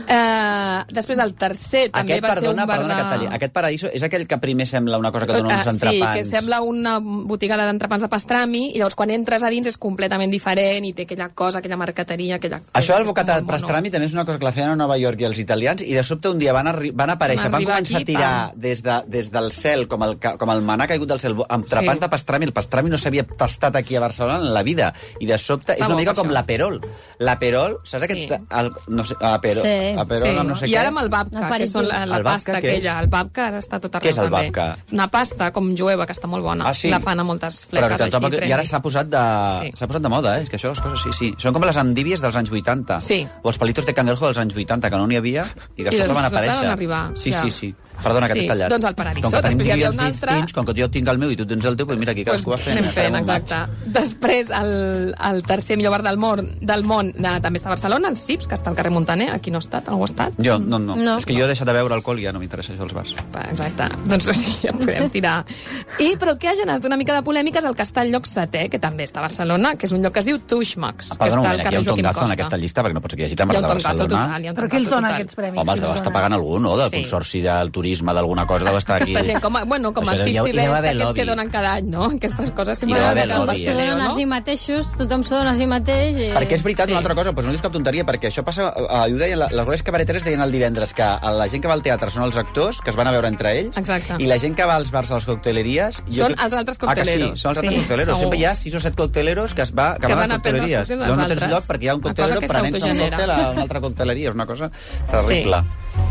Després el tercer també va ser un bar de... Aquest Paradiso és aquell que primer sembla una cosa que dona uns entrepans. Sí, que sembla una botiga d'entrepans de pastrami, i llavors quan entres a dins és completament diferent i té aquella cosa, aquella marqueteria, Això del bocatat de pastrami també és una cosa que la feien a Nova York i els italians, i de sobte un dia van aparèixer, van començar a tirar des del cel, com el manà caigut del cel, amb trepants de pastrami. El pastrami no s'havia tastat aquí a Barcelona en la vida, i de sobte és una mica com l'Aperol. L'Aperol, saps aquest... No sé, Aperol amb no sé què. I ara amb el babka, que és la pasta aquella. El babka ara està tot arreu. Què és el babka? Una pasta com jueva, que està molt bona. La fan a moltes fleques així. I ara s'ha posat de moda, és que això les coses, sí. Són com les endívies dels anys 80. O els palitos de cangrejo dels anys 80, que no n'hi havia, i de sobte van aparèixer. Sí. Perdona, que t'he tallat. Doncs el Paradiso. Després hi havia un altre... Com que jo tinc el meu i tu tens el teu, doncs mira, aquí cadascú va fent. Anem fent, exacte. Després, el tercer millor bar del món també està a Barcelona, el Sips, que està al carrer Montaner. Aquí no ha estat? Algú ha estat? Jo, no. És que jo he deixat de beure alcohol i ja no m'interessa això, els bars. Exacte. Doncs sí, ja podem tirar. Però el que ha generat una mica de polèmica és el que està al lloc 7è, que també està a Barcelona, que és un lloc que es diu Tushmax, que està al carrer Joaquim Costa. En aquesta llista, perquè no pot ser que hi hagi tant de Barcelona. Però qui els dona aquests premis? Home, els deu estar pagant algú, no? Del consorci del turisme, d'alguna cosa, deu estar aquí. Aquesta gent, com els 50 Best aquests que donen cada any, no? Aquestes coses sempre s'ho donen a si mateixos, tothom s'ho dona a si mateix. Perquè és veritat, una altra cosa, doncs no dius cap tonteria, perquè això passa, ho deien, les glòries cabareteres deien el divendres que la gent que va al teatre són els actors, que es van a veure entre ells, i la gent que va als bars, a les cocteleries... Són els altres cocteleros. Són els altres cocteleros. Sempre hi ha 6 o 7 cocteleros que van a cocteleries. Llavors no tens lloc perquè hi ha un coctelero prenent-se un còctel a una altra cocteleria. És una cosa terrible.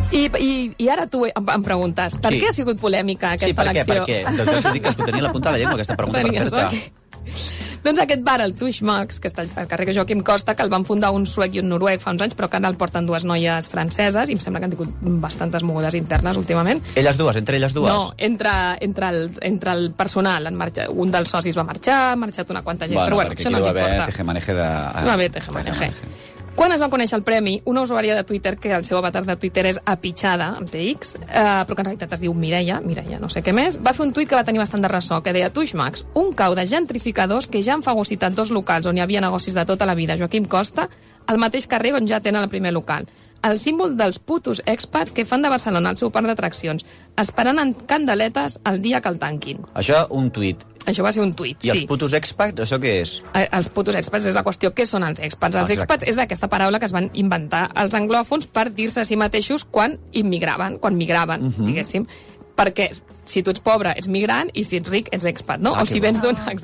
I ara tu em preguntes, per què ha sigut polèmica aquesta elecció? Sí, per què? Doncs dic que es tenia la punta de la llengua, aquesta pregunta per fer-te. Doncs aquest bar, el Tushmax, que està al carrer Joaquim Costa, que el van fundar un suec i un noruec fa uns anys, però que ara el porten 2 noies franceses, i em sembla que han tingut bastantes mogudes internes últimament. Entre elles dues? No, entre el personal. Un dels socis va marxar, ha marxat una quanta gent, però bueno, això no ens importa. Va haver tejemaneje. Quan es va conèixer el premi, una usuària de Twitter, que el seu avatar de Twitter és Apitxada, amb TX, però que en realitat es diu Mireia no sé què més, va fer un tuit que va tenir bastant de ressò, que deia: Tushmax, un cau de gentrificadors que ja han fagocitat 2 locals on hi havia negocis de tota la vida, Joaquim Costa, al mateix carrer on ja tenen el primer local. El símbol dels putos expats que fan de Barcelona el seu parc d'atraccions, esperant en candeletes el dia que el tanquin. Això, un tuit. Això va ser un tuit, I els putos expats, això què és? Els putos expats és la qüestió. Què són els expats? Els expats és aquesta paraula que es van inventar els anglòfons per dir-se a si mateixos quan migraven, diguéssim. Perquè si tu ets pobre, ets migrant, i si ets ric, ets expat, no? O si vens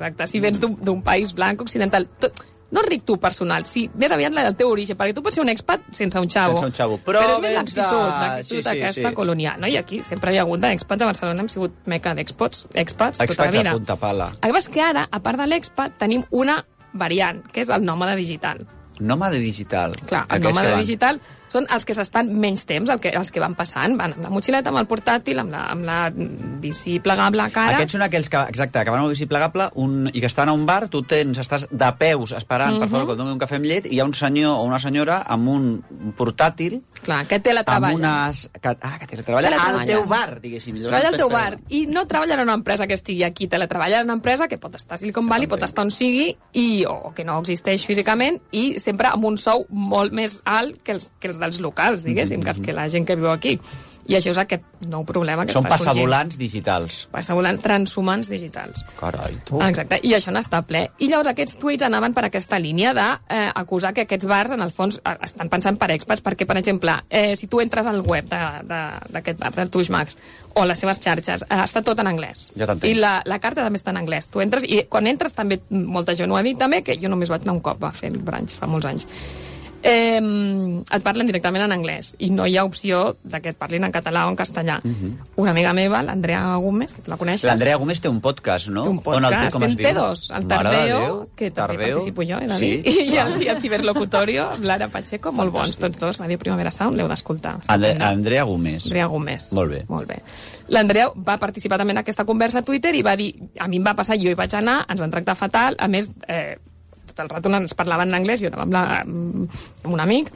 d'un país blanc occidental... No ric tu personal, sí, més aviat el teu origen, perquè tu pots ser un expat sense un xavo. Però és més l'actitud aquesta colonial, no? I aquí sempre hi ha hagut d'expats a Barcelona, hem sigut meca d'expats tota la vida. A punta pala. El que passa és que ara, a part de l'expat, tenim una variant, que és el nòmada digital. Nòmada digital. Clar, el nòmada digital són els que s'estan menys temps, els que van passant, van amb la motxileta, amb el portàtil, amb la bici plegable a cara. Aquests són aquells que, exacte, que van amb la bici plegable i que estan a un bar, tu estàs de peus esperant, per favor, que et doni un cafè amb llet, i hi ha un senyor o una senyora amb un portàtil... Clar, que teletreballa. Que teletreballa al teu bar, diguéssim. Treballa al teu bar, i no treballa en una empresa que estigui aquí, teletreballa en una empresa que pot estar a Silicon Valley, pot estar on sigui, o que no existeix físicament, i sempre amb un sou molt més alt que els dels locals, diguéssim, que la gent que viu aquí. I això és aquest nou problema que són està sorgint. Són passavolants digitals. Passavolants transhumants digitals. Carai, tu. Exacte, i això n'està ple. I llavors aquests tuits anaven per aquesta línia d'acusar que aquests bars, en el fons, estan pensant per expats, perquè, per exemple, si tu entres al web d'aquest bar, del Tushmax, o a les seves xarxes, està tot en anglès. Ja t'entenc. I la carta també està en anglès. Tu entres, i quan entres també, molta gent ho ha dit també, que jo només vaig anar un cop a fer el branch fa molts anys. et parlen directament en anglès i no hi ha opció de que et parlin en català o en castellà. Una amiga meva, l'Andrea Gómez, que tu la coneixes... L'Andrea Gómez té un podcast, no? Té un podcast, té dos, el Tardeo, que també participo jo, he de dir, i el Ciberlocutorio, amb l'Ara Pacheco, molt bons, tots dos, Ràdio Primavera Sound, l'heu d'escoltar. Andrea Gómez. Andrea Gómez. Molt bé. L'Andrea va participar també en aquesta conversa a Twitter i va dir, a mi em va passar, jo hi vaig anar, ens van tractar fatal, a més... tot el rato ens parlaven en anglès, jo anava amb un amic,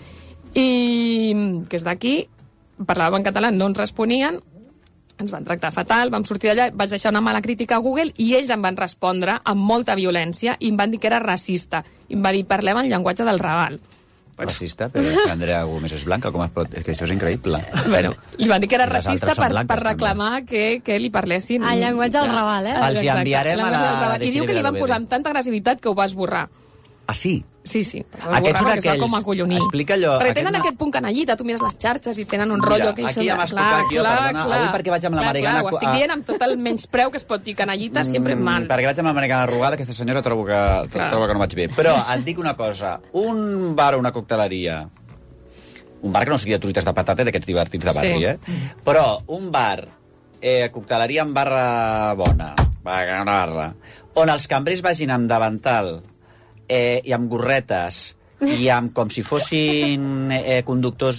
i que és d'aquí, parlava en català, no ens responien, ens van tractar fatal, vam sortir d'allà, vaig deixar una mala crítica a Google i ells em van respondre amb molta violència i em van dir que era racista. I em va dir, parlem en llenguatge del raval. Racista, però Andrea Gómez és blanca, com es pot... És que això és increïble. Bueno, li van dir que era racista per reclamar que li parlessin... El llenguatge del raval, Els hi enviarem a la... I diu que li van posar amb tanta agressivitat que ho va esborrar. Ah, sí? Sí. Aquests són aquells... Com acollonir. Explica allò... Perquè tenen aquest punt canallita, tu mires les xarxes i tenen un rotllo que... Aquí ja m'has tocat jo, perdona. Avui perquè vaig amb l'americana... Ho estic dient amb tot el menyspreu que es pot dir canallita, sempre mal. Perquè vaig amb l'americana arrugada, aquesta senyora trobo que no vaig bé. Però et dic una cosa, un bar o una cocteleria, un bar que no sigui de truites de patata, d'aquests divertits de barri, però un bar, cocteleria amb barra bona, on els cambrers vagin amb davantal i amb gorretes i amb com si fossin conductors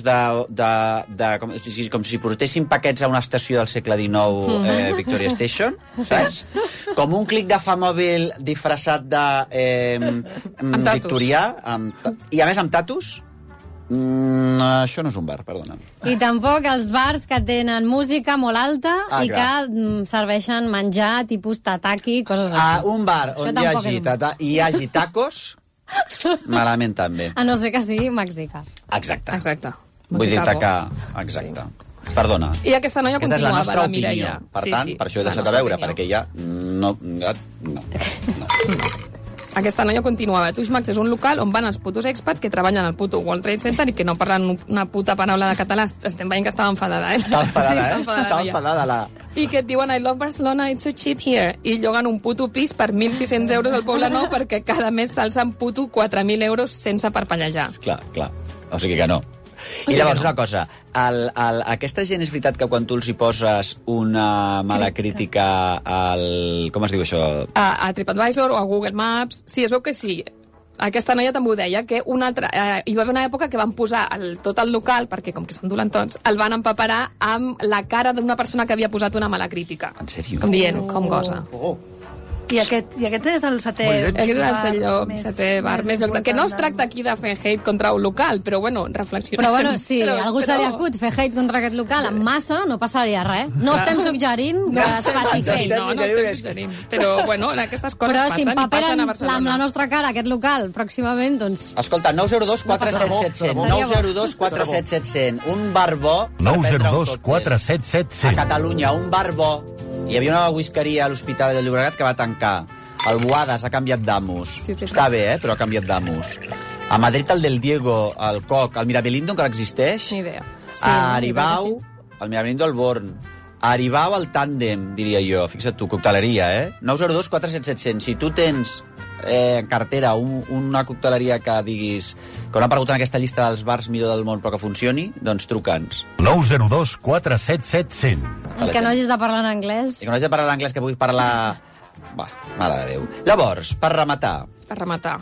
com si portessin paquets a una estació del segle XIX Victoria Station, saps? Com un clic de fa mòbil disfressat de victorià i a més amb tatus. Això no és un bar, perdona. I tampoc els bars que tenen música molt alta i que serveixen menjar tipus tataki, coses així. Un bar on hi hagi tacos, malament també. A no ser que sigui mexicà. Exacte. Vull dir-te que... Exacte. Perdona. I aquesta noia continuava, la Mireia. Per tant, per això he deixat de veure, perquè ja no. Aquesta noia continuava. Tushmax és un local on van els putos expats que treballen al puto World Trade Center i que no parlen una puta paraula de català. Estem veient que estava enfadada, Estava enfadada, I que et diuen I love Barcelona, it's so cheap here. I lloguen un puto pis per 1.600 euros al Poble Nou perquè cada mes s'alcen puto 4.000 euros sense parpellejar. Clar. O sigui que no. I llavors, una cosa, aquesta gent és veritat que quan tu els hi poses una mala crítica al... Com es diu això? A TripAdvisor o a Google Maps, sí, es veu que sí. Aquesta noia també ho deia, que una altra... hi va haver una època que van posar tot el local, perquè com que són dolentons, el van empaperar amb la cara d'una persona que havia posat una mala crítica. En sèrio? Com dient, com gosa. I aquest és el setè... Aquest és el setè bar més lloc. Que no es tracta aquí de fer hate contra un local, però bueno, reflexionem. Però bueno, si algú se li acut fer hate contra aquest local amb massa, no passaria res. No estem suggerint que es faci hate. No estem suggerint. Però bueno, aquestes coses però passen si i passen a Barcelona. amb la nostra cara aquest local pròximament, doncs... Escolta, 902 47700. 902 47700. Un bar bo... 902 47700. A Catalunya, un bar bo. Hi havia una whiskeria a l'Hospital de Llobregat que va tancar. El Boades ha canviat d'amos. Sí, està bé, però ha canviat d'amos. A Madrid el del Diego, el Coc, el Mirabelindo encara existeix. Ni idea. A Aribau, el Mirabelindo al Born. A Aribau el Tàndem, diria jo. Fixa't tu, cocteleria, 902 47700. Si tu tens en cartera una cocteleria que diguis que no ha aparegut en aquesta llista dels bars millor del món però que funcioni, doncs truca'ns. 902 47700. I que no hagis de parlar en anglès. I que no hagis de parlar en anglès, que puguis parlar... Va, mare de Déu. Llavors, per rematar.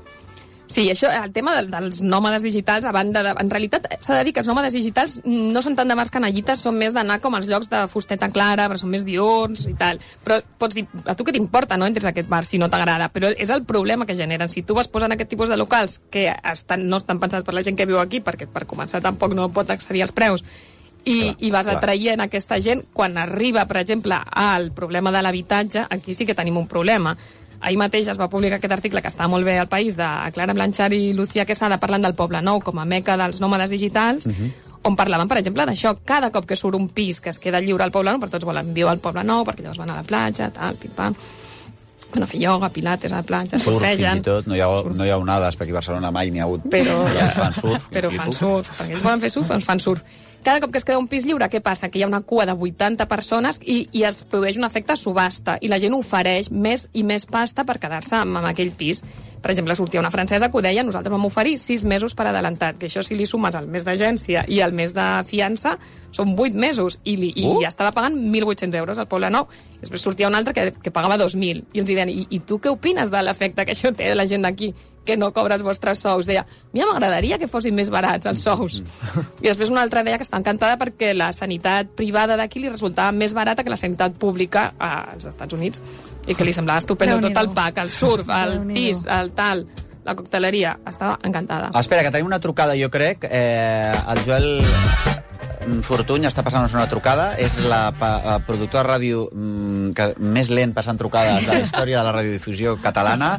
Sí, això, el tema dels nòmades digitals, a banda de... En realitat, s'ha de dir que els nòmades digitals no són tant de bars canallites, són més d'anar com als llocs de fusteta clara, però són més diurns i tal. Però pots dir, a tu què t'importa, no entres a aquest bar si no t'agrada? Però és el problema que generen. Si tu vas posant aquest tipus de locals que no estan pensats per la gent que viu aquí, perquè per començar tampoc no pot accedir als preus, i vas atraient aquesta gent, quan arriba, per exemple, al problema de l'habitatge, aquí sí que tenim un problema. Ahir mateix es va publicar aquest article que està molt bé al País, de Clara Blanchard i Lucía Quesada parlant del Poble Nou com a meca dels nòmades digitals, on parlaven, per exemple, d'això. Cada cop que surt un pis que es queda lliure al Poble Nou, per tots volen viure al Poble Nou, perquè llavors van a la platja, tal, pim-pam, van a fer ioga, pilates a la platja, surfegen. Fins i tot, no hi ha onades, perquè a Barcelona mai n'hi ha hagut. Però fan surf. Però fan surf, perquè ells volen fer surf, doncs fan surf. Cada cop que es queda un pis lliure, què passa? Que hi ha una cua de 80 persones i es produeix un efecte subhasta i la gent ofereix més i més pasta per quedar-se amb aquell pis. Per exemple, sortia una francesa que ho deia, nosaltres vam oferir 6 mesos per adelantat, que això si li sumes el mes d'agència i el mes de fiança, són 8 mesos, i ja estava pagant 1.800 euros al Poble Nou. Després sortia un altre que pagava 2.000, i ens deien, i tu què opines de l'efecte que això té de la gent d'aquí, que no cobra els vostres sous? Deia, mira, m'agradaria que fossin més barats els sous. I després una altra deia que està encantada perquè la sanitat privada d'aquí li resultava més barata que la sanitat pública als Estats Units, i que li semblava estupendo tot el pack, el surf, el pis, el tal, la cocteleria. Estava encantada. Espera, que tenim una trucada, jo crec. El Joel Fortuny està passant una trucada. És la productora de ràdio que més lent passant trucades de la història de la radiodifusió catalana.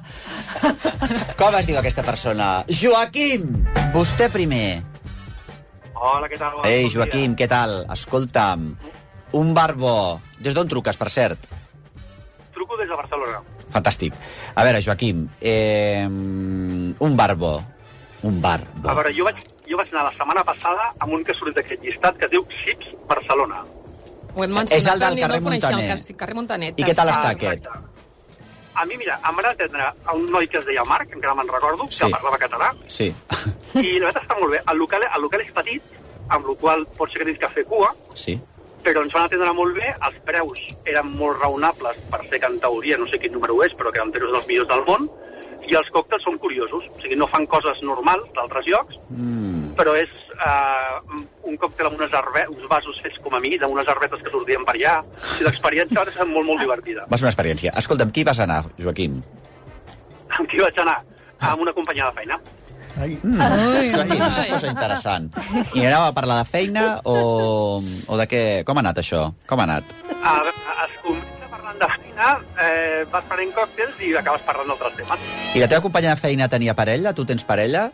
Com es diu aquesta persona? Joaquim! Vostè primer. Hola, què tal? Ei, Joaquim, què tal? Escolta'm, un bar bo. Des d'on truques, per cert? Truco des de Barcelona. Fantàstic. A veure, Joaquim, un bar bo. Un bar bo. A veure, jo vaig anar la setmana passada amb un que surt d'aquest llistat que es diu Sips Barcelona. És el del carrer Montaner. Carrer Montaner. I què tal està aquest? A mi, mira, em van atendre un noi que es deia Marc, encara me'n recordo, que parlava català, sí. I la veritat està molt bé. El local és petit, amb la qual pot ser que tinguis que fer cua, sí. Però ens van atendre molt bé, els preus eren molt raonables per ser que en teoria, no sé quin número és, però que en teoria és dels millors del món, i els còctels són curiosos, o sigui, no fan coses normals d'altres llocs, però és un còctel amb uns vasos fets com a mi, amb unes arbetes que sortien per allà. O sigui, l'experiència va ser molt, molt divertida. Va ser una experiència. Escolta'm, qui vas anar, Joaquim? Amb qui vaig anar? Amb una companya de feina. Joaquim, això és cosa interessant. I anava a parlar de feina o de què? Com ha anat això? Com ha anat? Es comença parlant de feina, vas prenent còctels i acabes parlant d'altres temes. I la teva companya de feina tenia parella? Tu tens parella?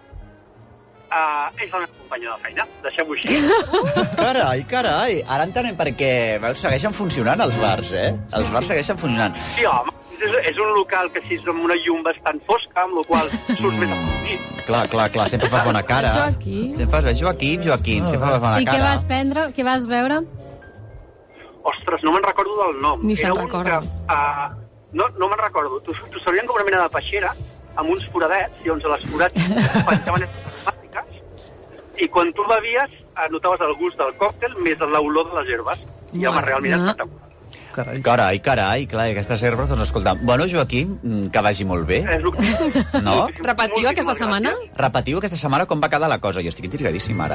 És la meva companya de feina, deixem-ho així. Carai, ara entenem per què. Veus, segueixen funcionant els bars, Els bars segueixen funcionant. Sí, home, és un local que així és amb una llum bastant fosca, amb la qual surts més aprofunit. Clar, sempre fas bona cara. Sempre fas Joaquim, sempre fas bona cara. I què vas prendre? Què vas veure? Ostres, no me'n recordo del nom. Ni se'n recorda. No me'n recordo. T'ho servien com una mena de peixera, amb uns foradets, i on els forats penjaven aromàtiques, i quan tu bevies notaves el gust del còctel més l'olor de les herbes. I home, realment espectacular. Carai, clar, aquestes herbes, doncs escolta. Bueno, Joaquim, que vagi molt bé. No? Repetiu aquesta setmana? Repetiu aquesta setmana com va quedar la cosa. Jo estic intrigadíssim ara.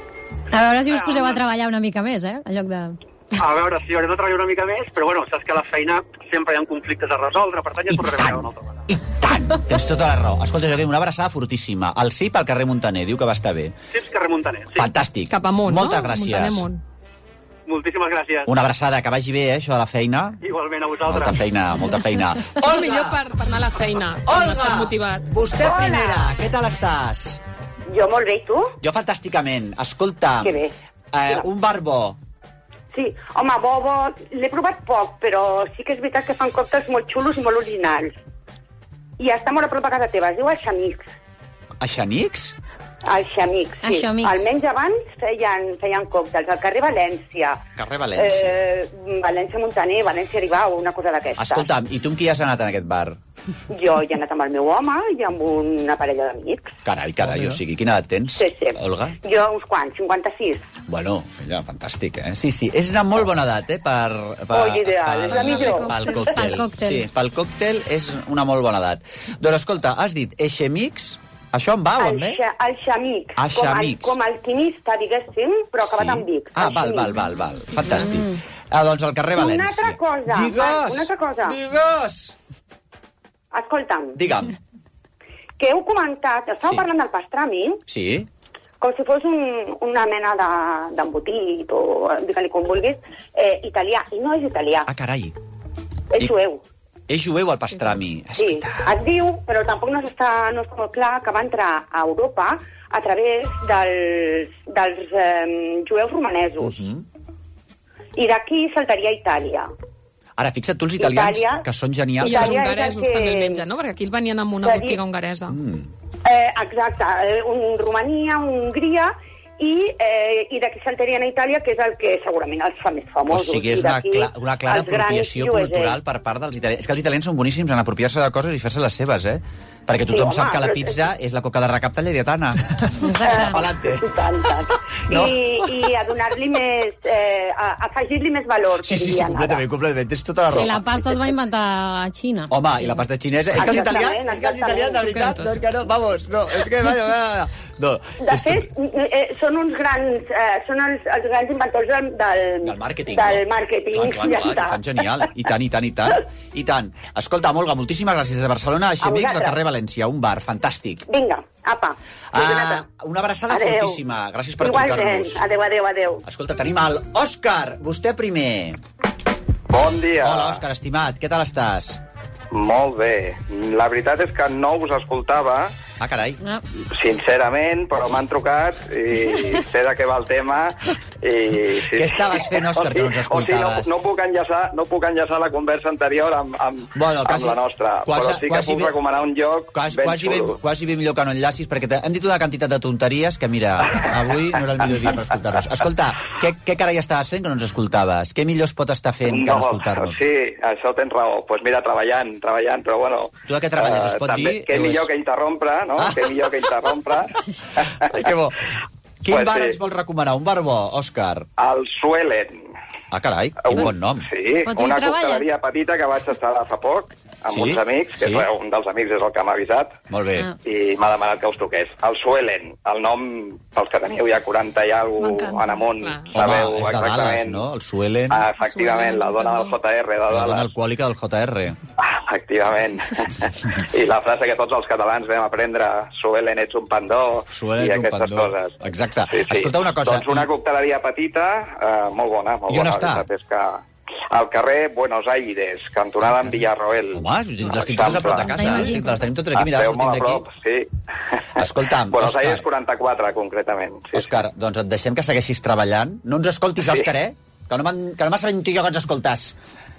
A veure si us poseu a treballar una mica més, en lloc de... A veure, sí, haurem de treballar una mica més, però bueno, saps que a la feina sempre hi ha conflictes a resoldre, per tant ja tornarem a veure una altra vegada. Tens tota la raó. Escolta, Joaquim, una abraçada fortíssima. El CIP al carrer Montaner, diu que va estar bé. CIP carrer Montaner, sí. Fantàstic. Cap amunt, moltes gràcies. Moltíssimes gràcies. Una abraçada, que vagi bé, això de la feina. Igualment a vosaltres. Molta feina. El millor per anar a la feina, quan estàs motivat. Vostè primera, què tal estàs? Jo molt bé, i tu? Jo fantàsticament. Escolta, que bé. Un bar bo. Sí, home, bo, l'he provat poc, però sí que és veritat que fan còctels molt xulos i molt originals. I està molt a prop a casa teva, es diu Aixamix. Aixamix? Aixamix, sí. Aixamix. Almenys abans feien còctels al carrer València. Carrer València. València Montaner, València Ribau, una cosa d'aquesta. Escolta'm, i tu amb qui has anat en aquest bar? Jo hi he anat amb el meu home i amb una parella d'amics. Carai, o sigui, quina edat tens, Olga? Jo uns quants, 56. Bueno, filla, fantàstic, Sí, és una molt bona edat, ideal, és la millor. Pel còctel. Sí, pel còctel és una molt bona edat. Doncs escolta, has dit Aixamix, això em va o em ve? Aixamix. Com alquimista, diguéssim, però acabat amb Vic. Val, fantàstic. Doncs al carrer València. Una altra cosa. Digues! Escolta'm. Digue'm. Que heu comentat, estàveu parlant del pastrami, sí, com si fos una mena d'embotit, o digue-li com vulguis, italià, i no és italià. Ah, carai. És jueu. És jueu el pastrami. Sí, es diu, però tampoc no està molt clar, que va entrar a Europa a través dels jueus romanesos. I d'aquí saltaria a Itàlia. Ara, fixa't tu els italians, que són genials. I els hongaresos també el mengen, no? Perquè aquí el venien amb una botiga hongaresa. Exacte, Romania, Hongria, i d'aquí saltarien a Itàlia, que és el que segurament els fa més famosos. O sigui, és una clara apropiació cultural per part dels italians. És que els italians són boníssims en apropiar-se de coses i fer-se les seves, Perquè tothom sap que la pizza és la coca de recapta lleidatana. Palante. I a donar-li més... a afegir-li més valor. Sí, completament. Tens tota la raó. I la pasta es va inventar a Xina. Home, i la pasta xinesa... És que els italians, de veritat, és que no, vamos, no, és que... No, de fet, són uns grans... són els grans inventors del màrqueting. Del màrqueting, ja està. Fan genial. I tant. Escolta, Olga, moltíssimes gràcies des de Barcelona. Aixemics, al carrer València, un bar fantàstic. Vinga, apa. Una abraçada fortíssima. Gràcies per trucar-nos. Adéu. Escolta, tenim el Òscar. Vostè primer. Bon dia. Hola, Òscar, estimat. Què tal estàs? Molt bé. La veritat és que no us escoltava. Ah, carai. Sincerament, però m'han trucat i sé de què va el tema. Què estaves fent, Òscar, que no ens escoltaves? No puc enllaçar la conversa anterior amb la nostra, però sí que puc recomanar un lloc ben xulo. Quasi bé millor que no enllacis, perquè hem dit una quantitat de tonteries que, mira, avui no era el millor dia per escoltar-nos. Escolta, què carai estaves fent que no ens escoltaves? Què millor es pot estar fent que no escoltar-nos? Sí, això tens raó. Doncs mira, treballant, però bueno... Tu de què treballes, es pot dir? Què millor que interrompre, no? Què millor que interrompre. Ai, que bo. Quin bar ens vols recomanar? Un bar bo, Òscar? El Suelen. Ah, carai, quin bon nom. Sí, una cocteleria petita que vaig estar fa poc, amb uns amics, que un dels amics és el que m'ha avisat. Molt bé. I m'ha demanat que us toqués. El Suelen, el nom, pels que teniu ja 40 i alguna cosa en amunt, sabeu és de Dallas, no? El Suelen. Efectivament, la dona del JR de Dallas. La dona alcohòlica del JR. Efectivament. I la frase que tots els catalans vam aprendre, Suelen, ets un pandó, i aquestes coses. Exacte. Escolta una cosa. Doncs una cocteleria petita, molt bona. I on està? Al carrer Buenos Aires, cantonada en Villarroel. Home, les tinc totes a prop de casa, les tenim totes aquí, mira, sortint d'aquí. Sí. Escolta'm, Buenos Aires 44, concretament. Òscar, doncs et deixem que segueixis treballant. No ens escoltis, Òscar, Que no m'ha sabut jo que ens escoltàs.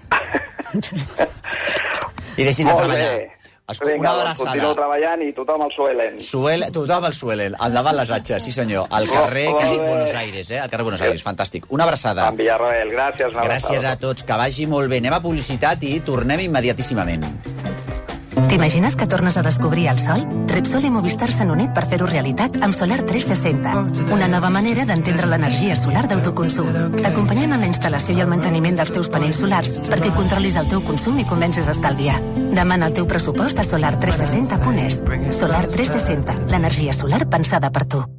I deixis de treballar. Vinga, doncs continuo treballant i tothom al Suelen. Tothom al Suelen, endavant les atxes, sí senyor. Al carrer, que dic Buenos Aires, al carrer Buenos Aires, fantàstic. Una abraçada. En Villarroel, gràcies. Gràcies a tots, que vagi molt bé. Anem a publicitat i tornem immediatíssimament. T'imagines que tornes a descobrir el sol? Repsol i Movistar s'han unit per fer-ho realitat amb Solar 360, una nova manera d'entendre l'energia solar d'autoconsum. T'acompanyem en la instal·lació i el manteniment dels teus panells solars perquè controlis el teu consum i comencis a estalviar. Demana el teu pressupost a solar360.es. Solar 360, l'energia solar pensada per tu.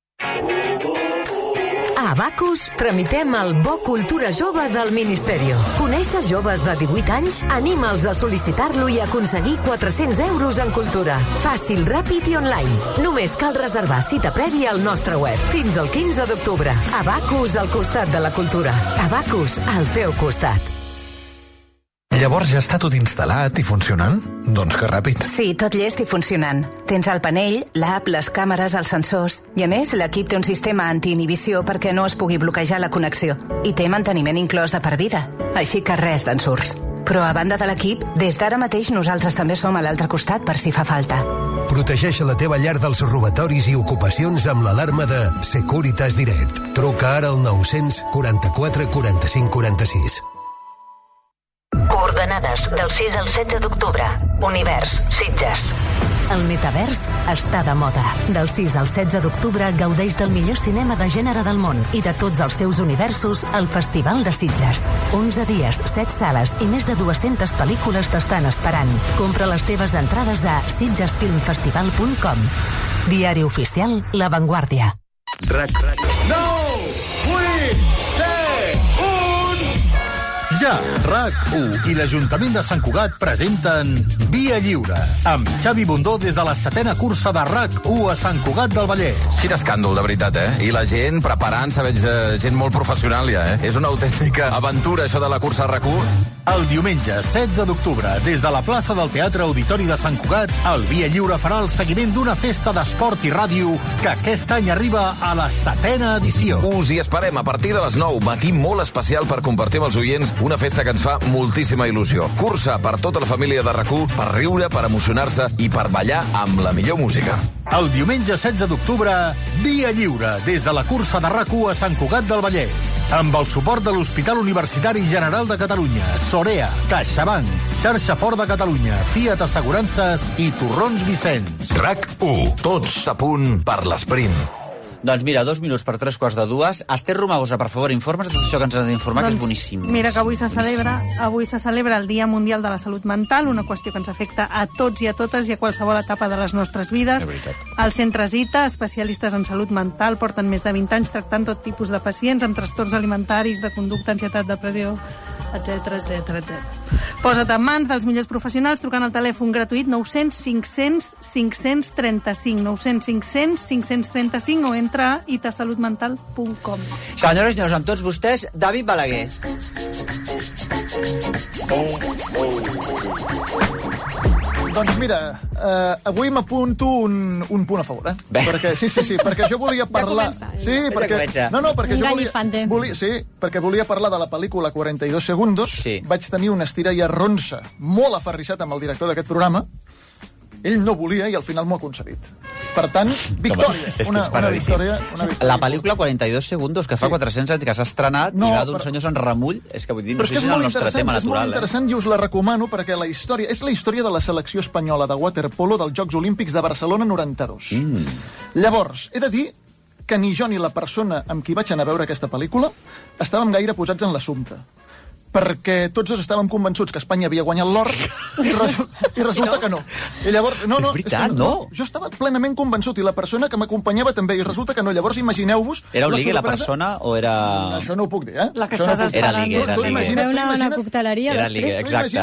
A Abacus tramitem el Bo Cultura Jove del Ministerio. Coneixes joves de 18 anys? Anima'ls a sol·licitar-lo i aconseguir 400 euros en cultura. Fàcil, ràpid i online. Només cal reservar cita prèvia al nostre web. Fins al 15 d'octubre. Abacus al costat de la cultura. Abacus al teu costat. Llavors ja està tot instal·lat i funcionant? Doncs que ràpid. Sí, tot llest i funcionant. Tens el panell, l'app, les càmeres, els sensors. I a més, l'equip té un sistema antiinhibició perquè no es pugui bloquejar la connexió. I té manteniment inclòs de per vida. Així que res d'ensurts. Però a banda de l'equip, des d'ara mateix nosaltres també som a l'altre costat per si fa falta. Protegeix la teva llar dels robatoris i ocupacions amb l'alarma de Securitas Direct. Truca ara al 900 44 45 46. Coordenades del 6 al 16 d'octubre. Univers, Sitges. El metavers està de moda. Del 6 al 16 d'octubre gaudeix del millor cinema de gènere del món i de tots els seus universos al Festival de Sitges. 11 dies, 7 sales i més de 200 pel·lícules t'estan esperant. Compra les teves entrades a sitgesfilmfestival.com. Diari oficial La Vanguardia. RAC 9, 8, 7, 1... Ja, RAC1 i l'Ajuntament de Sant Cugat presenten Via Lliure, amb Xavi Bundó des de la 7a cursa de RAC1 a Sant Cugat del Vallès. Quin escàndol, de veritat, I la gent preparant-se, veig gent molt professional ja, És una autèntica aventura, això de la cursa RAC1. El diumenge 16 d'octubre, des de la plaça del Teatre Auditori de Sant Cugat, el Via Lliure farà el seguiment d'una festa d'esport i ràdio que aquest any arriba a la 7a edició. Us hi esperem a partir de les 9, matí molt especial per compartir amb els oients una una festa que ens fa moltíssima il·lusió. Cursa per tota la família de RAC1, per riure, per emocionar-se i per ballar amb la millor música. El diumenge 16 d'octubre, Dia Lliure, des de la cursa de RAC1 a Sant Cugat del Vallès. Amb el suport de l'Hospital Universitari General de Catalunya, Sorea, CaixaBank, Xarxa Fort de Catalunya, Fiat Assegurances i Torrons Vicenç. RAC1, tots a punt per l'esprint. Doncs mira, 2 minuts per 3:45. Esther Romagosa, per favor, informa'ns de tot això que ens has d'informar, que és boníssim. Mira que avui se celebra el Dia Mundial de la Salut Mental, una qüestió que ens afecta a tots i a totes i a qualsevol etapa de les nostres vides. Els centres ITA, especialistes en salut mental, porten més de 20 anys tractant tot tipus de pacients amb trastorns alimentaris, de conducta, ansietat, depressió, etc. Posa't en mans dels millors professionals trucant al telèfon gratuït 900 500 535, 900 500 535 o entra a itasalutmental.com. Senyores i senyors, amb tots vostès, David Balaguer. Doncs mira, avui m'apunto un punt a favor, Perquè, sí, perquè jo volia parlar... Ja comença. Sí, perquè... No, perquè jo perquè volia parlar de la pel·lícula 42 segundos. Sí. Vaig tenir una estira i arronsa molt aferrissat amb el director d'aquest programa. Ell no volia i al final m'ho ha concedit. Per tant, victòria. Una victòria. La pel·lícula 42 segundos, que fa 400 anys que s'ha estrenat, i va d'un senyor en remull, és que vull dir, no sé si és el nostre tema natural. És molt interessant i us la recomano perquè la història és la història de la selecció espanyola de waterpolo dels Jocs Olímpics de Barcelona 92. Llavors, he de dir que ni jo ni la persona amb qui vaig anar a veure aquesta pel·lícula estàvem gaire posats en l'assumpte. Perquè tots dos estàvem convençuts que Espanya havia guanyat l'or i resulta que no. I llavors, és veritat, no. Jo estava plenament convençut i la persona que m'acompanyava també, i resulta que no. Llavors imagineu-vos... Era un ligue la persona o era... Això no ho puc dir, La que estàs esperant. Era ligue. Una cocteleria després. Era ligue,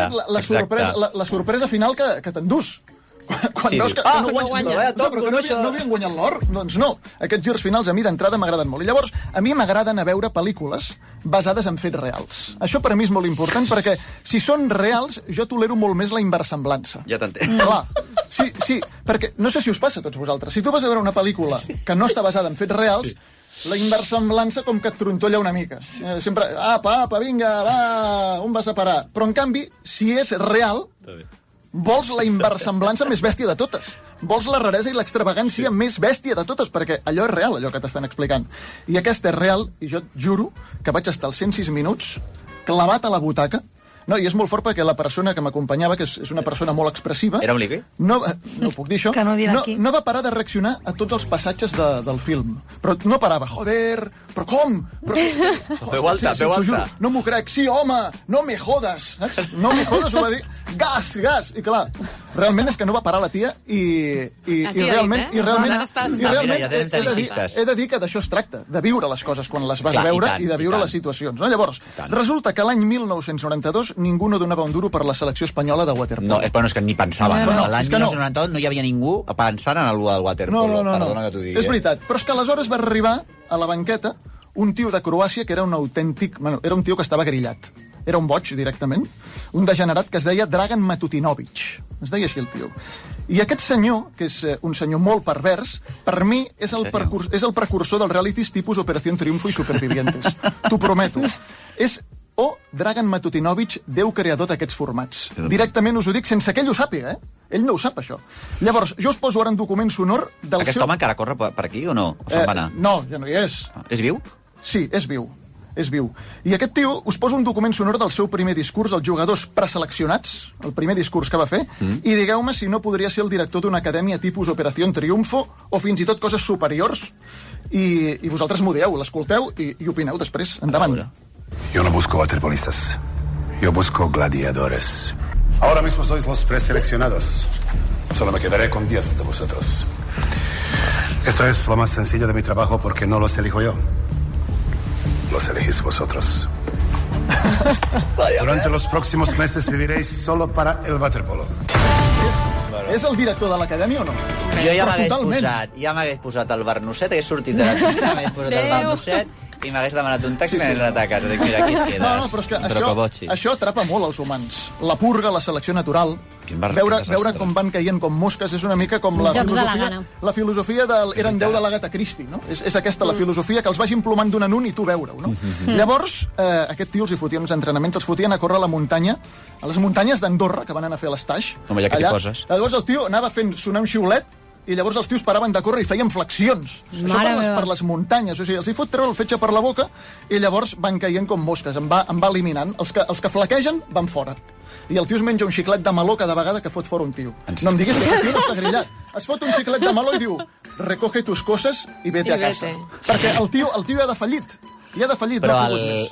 exacte. La sorpresa final que t'endús. Quan veus que no havien guanyat l'or, doncs no. Aquests girs finals a mi d'entrada m'agraden molt. I llavors, a mi m'agrada anar a veure pel·lícules basades en fets reals. Això per a mi és molt important perquè si són reals, jo tolero molt més la inversemblança. Ja t'entenc. Clar, sí, perquè no sé si us passa a tots vosaltres. Si tu vas a veure una pel·lícula que no està basada en fets reals, la inversemblança com que et trontolla una mica. Sempre, apa, vinga, va, on vas a parar? Però en canvi, si és real... vols la inversemblança més bèstia de totes. Vols la raresa i l'extravagància més bèstia de totes, perquè allò és real, allò que t'estan explicant. I aquesta és real, i jo et juro que vaig estar als 106 minuts clavat a la butaca. No, i és molt fort perquè la persona que m'acompanyava, que és una persona molt expressiva... Era un ligue? No puc dir això. Que no dirà aquí. No va parar de reaccionar a tots els passatges del film. Però no parava. Joder, però com? Veu alta. No m'ho crec. Sí, home, no me jodes. No me jodes, ho va dir. Gas. I clar, realment és que no va parar la tia i realment he de dir que d'això es tracta, de viure les coses quan les vas veure i de viure les situacions. No? Llavors, resulta que l'any 1992 ningú no donava un duro per la selecció espanyola de waterpolo. No, és que ni pensava. L'any 1992 no hi havia ningú pensant en el del waterpolo. Perdona que t'ho digui. És veritat, però és que aleshores va arribar a la banqueta un tio de Croàcia que era un autèntic... Era un tio que estava grillat. Era un boig, directament. Un degenerat que es deia Dragan Matutinovic. Es deia així el tio. I aquest senyor, que és un senyor molt pervers, per mi és el precursor dels realities tipus Operación Triunfo i Supervivientes. T'ho prometo. És Dragan Matutinovic, déu creador d'aquests formats. Directament us ho dic sense que ell ho sàpiga, Ell no ho sap, això. Llavors, jo us poso ara un document sonor del Aquest home encara corre per aquí o no? O se'n va anar? No, ja no hi és. És viu? Sí, és viu. I aquest tio us posa un document sonor del seu primer discurs als jugadors preseleccionats, el primer discurs que va fer, i digueu-me si no podria ser el director d'una acadèmia tipus Operación Triunfo o fins i tot coses superiors. I vosaltres m'ho dieu, l'escolteu i opineu després. Endavant. Yo no busco waterpolistas. Yo busco gladiadores. Ahora mismo sois los preseleccionados. Solo me quedaré con 10 de vosotros. Esto es lo más sencillo de mi trabajo porque no los elijo yo. Los elegís vosotros. Durante los próximos meses viviréis solo para el waterpolo. És el director de l'acadèmia o no? Jo ja m'hagués posat el Bernusset, hagués sortit de la pista, m'hagués posat el Bernusset I m'hagués demanat un taxi i m'hagués anat a casa. Dic, mira, aquí et quedes. No, però és que això atrapa molt els humans. La purga, la selecció natural, veure com van caient com mosques és una mica com la filosofia del eren 10 de l'Agatha Christie, no? És aquesta la filosofia, que els vagin plomant d'un en un i tu veure-ho, no? Llavors, aquest tio els hi fotien uns entrenaments, els fotien a córrer a la muntanya, a les muntanyes d'Andorra, que van anar a fer l'estaix. Home, ja que t'hi poses. Llavors el tio anava fent sonar un xiulet i llavors els tios paraven de córrer i feien flexions. Això per les muntanyes. O sigui, els hi fot treure el fetge per la boca i llavors van caient com mosques. Em va eliminant. Els que flaquegen van fora. I el tio es menja un xiclet de meló cada vegada que fot fora un tio. No em diguis que el tio no està grillat. Es fot un xiclet de meló i diu recoge tus coses i vete a casa. Perquè el tio ja ha defallit. Ja ha defallit. Però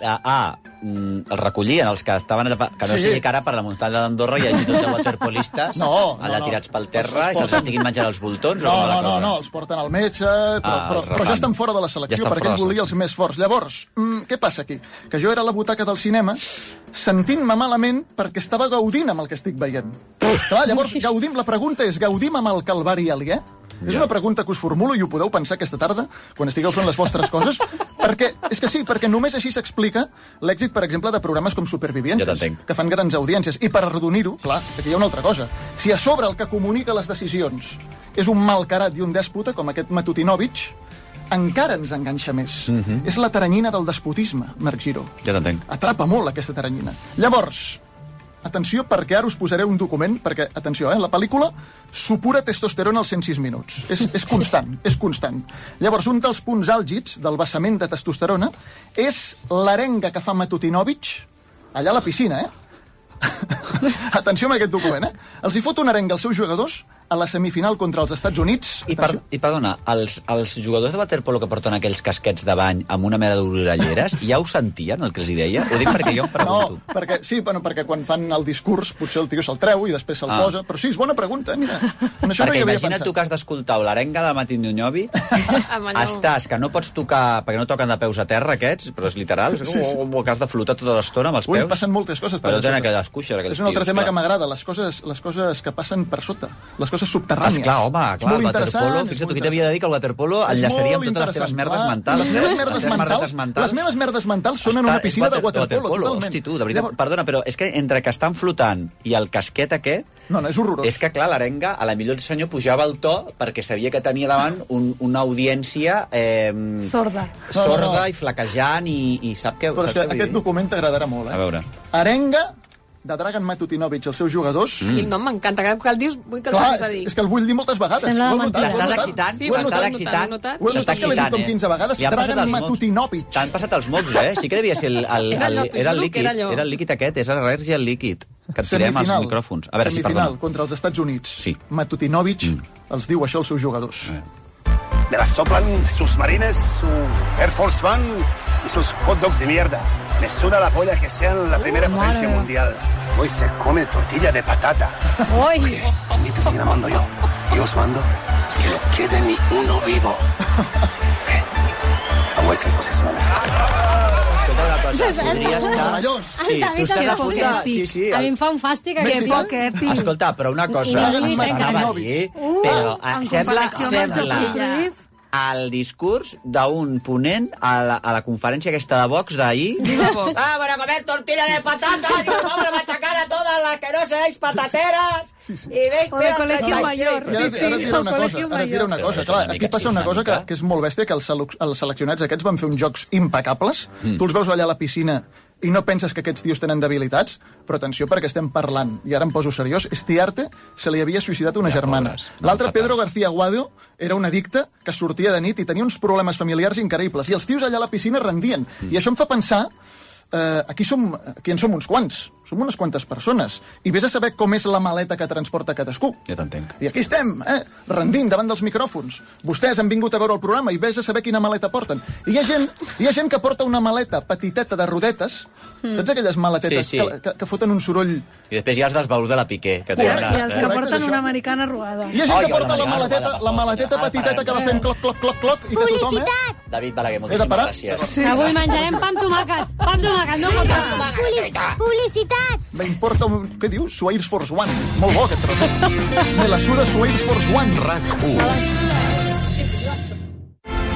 el recollien, els que estaven... Que no sigui que ara per la muntanya d'Andorra hi hagi tot de waterpolistes tirats pel terra i se'ls estiguin menjant els voltons? No, els porten al metge, però ja estan fora de la selecció, perquè ell volia els més forts. Llavors, què passa aquí? Que jo era a la butaca del cinema sentint-me malament perquè estava gaudint amb el que estic veient. Clar, llavors, la pregunta és, gaudim amb el calvari aliè? És una pregunta que us formulo i ho podeu pensar aquesta tarda, quan estigueu fent les vostres coses, perquè només així s'explica l'èxit, per exemple, de programes com Supervivientes, que fan grans audiències. I per arrodonir-ho, clar, aquí hi ha una altra cosa. Si a sobre el que comunica les decisions és un malcarat i un dèspota, com aquest Matutinovich, encara ens enganxa més. És la taranyina del despotisme, Marc Giró. Ja t'entenc. Atrapa molt aquesta taranyina. Llavors, atenció, perquè ara us posaré un document, perquè, atenció, la pel·lícula supura testosterona als 106 minuts. És constant, és constant. Llavors, un dels punts àlgids del vessament de testosterona és l'arenga que fa Matutinovich allà a la piscina, Atenció amb aquest document, Els hi fot una arenga als seus jugadors a la semifinal contra els Estats Units. I perdona, els jugadors de waterpolo que porten aquells casquets de bany amb una mena d'orelleres, ja ho sentien, el que els hi deia? Ho dic perquè jo em pregunto. No, perquè quan fan el discurs potser el tio se'l treu i després se'l posa. Però sí, és bona pregunta, mira. Perquè imagina't tu que has d'escoltar l'arenga de Matutinovich, estàs, que no pots tocar, perquè no toquen de peus a terra aquests, però és literal, és com que has de flotar tota l'estona amb els peus. Ui, passen moltes coses per sota. Però tenen aquelles cuixes, aquells tios. És un altre tema que m'agrada, les coses que passen per sota, les coses subterrànies. Clar, home, el waterpolo, fixa't, qui t'havia de dir que el waterpolo enllaçaria amb totes les teves merdes mentals. Les meves merdes mentals són en una piscina de waterpolo, totalment. Hosti, tu, de veritat, perdona, però és que entre que estan flotant i el casquet aquest... No, és horrorós. És que, clar, l'arenga, a la millor el senyor pujava el to perquè sabia que tenia davant una audiència... Sorda i flaquejant i sap què... Però és que aquest document t'agradarà molt, A veure. Arenga de Dragan Matutinovich, els seus jugadors... Quin nom, m'encanta, que el dius, vull que el tornis a dir. És que el vull dir moltes vegades. L'estàs excitant? L'estàs excitant? Ho he notat que l'he dit com 15 vegades. Dragan Matutinovich. T'han passat els mocs, Sí que devia ser era el líquid aquest, és al·lèrgia al líquid. Que et tirem als micròfons. A veure, semifinal contra els Estats Units. Sí. Matutinovich els diu això als seus jugadors. Me la soplan sus marines, su Air Force One y sus hot dogs de mierda. Me suda la polla que sean la primera potencia mundial. Hoy se come tortilla de patata. Porque en mi piscina mando yo. Y os mando que no quede ni uno vivo. A vuestras posiciones. A mi em fa un fàstic aquest tio. Escolta, però una cosa, però sembla el discurs d'un ponent a la conferència aquesta de Vox d'ahir. Bueno, comer tortilla de patatas y vamos a machacar a todas las que no seáis patateras. O de col·legi mayor. Ara et diré una cosa. Clar, aquí passa una cosa que és molt bèstia, que els seleccionats aquests van fer uns jocs impecables. Tu els veus allà a la piscina i no penses que aquests tios tenen debilitats, però atenció perquè estem parlant, i ara em poso seriós, Estiarte se li havia suïcidat una germana. L'altre, Pedro García Guado, era un addicte que sortia de nit i tenia uns problemes familiars increïbles, i els tios allà a la piscina rendien. I això em fa pensar, aquí en som uns quants, som unes quantes persones, i vés a saber com és la maleta que transporta cadascú. Ja t'entenc. I aquí estem, rendint davant dels micròfons. Vostès han vingut a veure el programa i vés a saber quina maleta porten. I hi ha gent que porta una maleta petiteta de rodetes, saps aquelles maletetes que foten un soroll... I després hi ha els dels baús de la Piqué. I els que porten una americana arrugada. Hi ha gent que porta la maleteta petiteta que va fent cloc, cloc, cloc, cloc, i que tothom... David Balaguer, moltíssimes gràcies. Avui menjarem pa amb tomàquet. Pa amb tomàquet, no coca. Publicitat. Me importa què diu? Su Air Force One. Molt bo, aquest tros. Me la suda Su Air Force One. RAC1.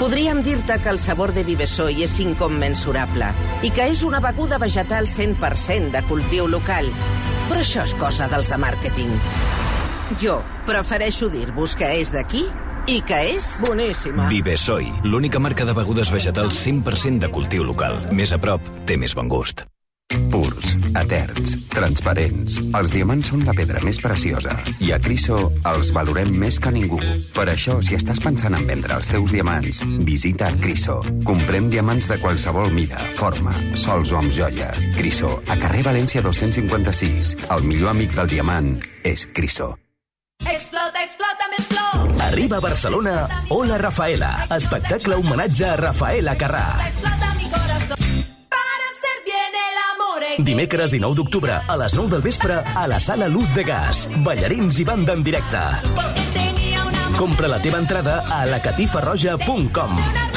Podríem dir-te que el sabor de Vivesoy és incommensurable i que és una beguda vegetal 100% de cultiu local. Però això és cosa dels de màrqueting. Jo prefereixo dir-vos que és d'aquí i que és boníssima. Vivesoy, l'única marca de begudes vegetals 100% de cultiu local. Més a prop, té més bon gust. Purs, eterns, transparents. Els diamants són la pedra més preciosa i a Criso els valorem més que ningú. Per això, si estàs pensant en vendre els teus diamants, visita Criso. Comprem diamants de qualsevol mida, forma, sols o amb joia. Criso, a carrer València 256. El millor amic del diamant és Criso. Explota, explota, més flor. Arriba a Barcelona Hola Rafaela, espectacle homenatge a Rafaela Carrà. Explota mi corazón. Para hacer bien el amor. Dimecres 19 d'octubre a les 9 del vespre a la Sala Luz de Gas. Ballarins i banda en directe. Compra la teva entrada a lacatifaroja.com.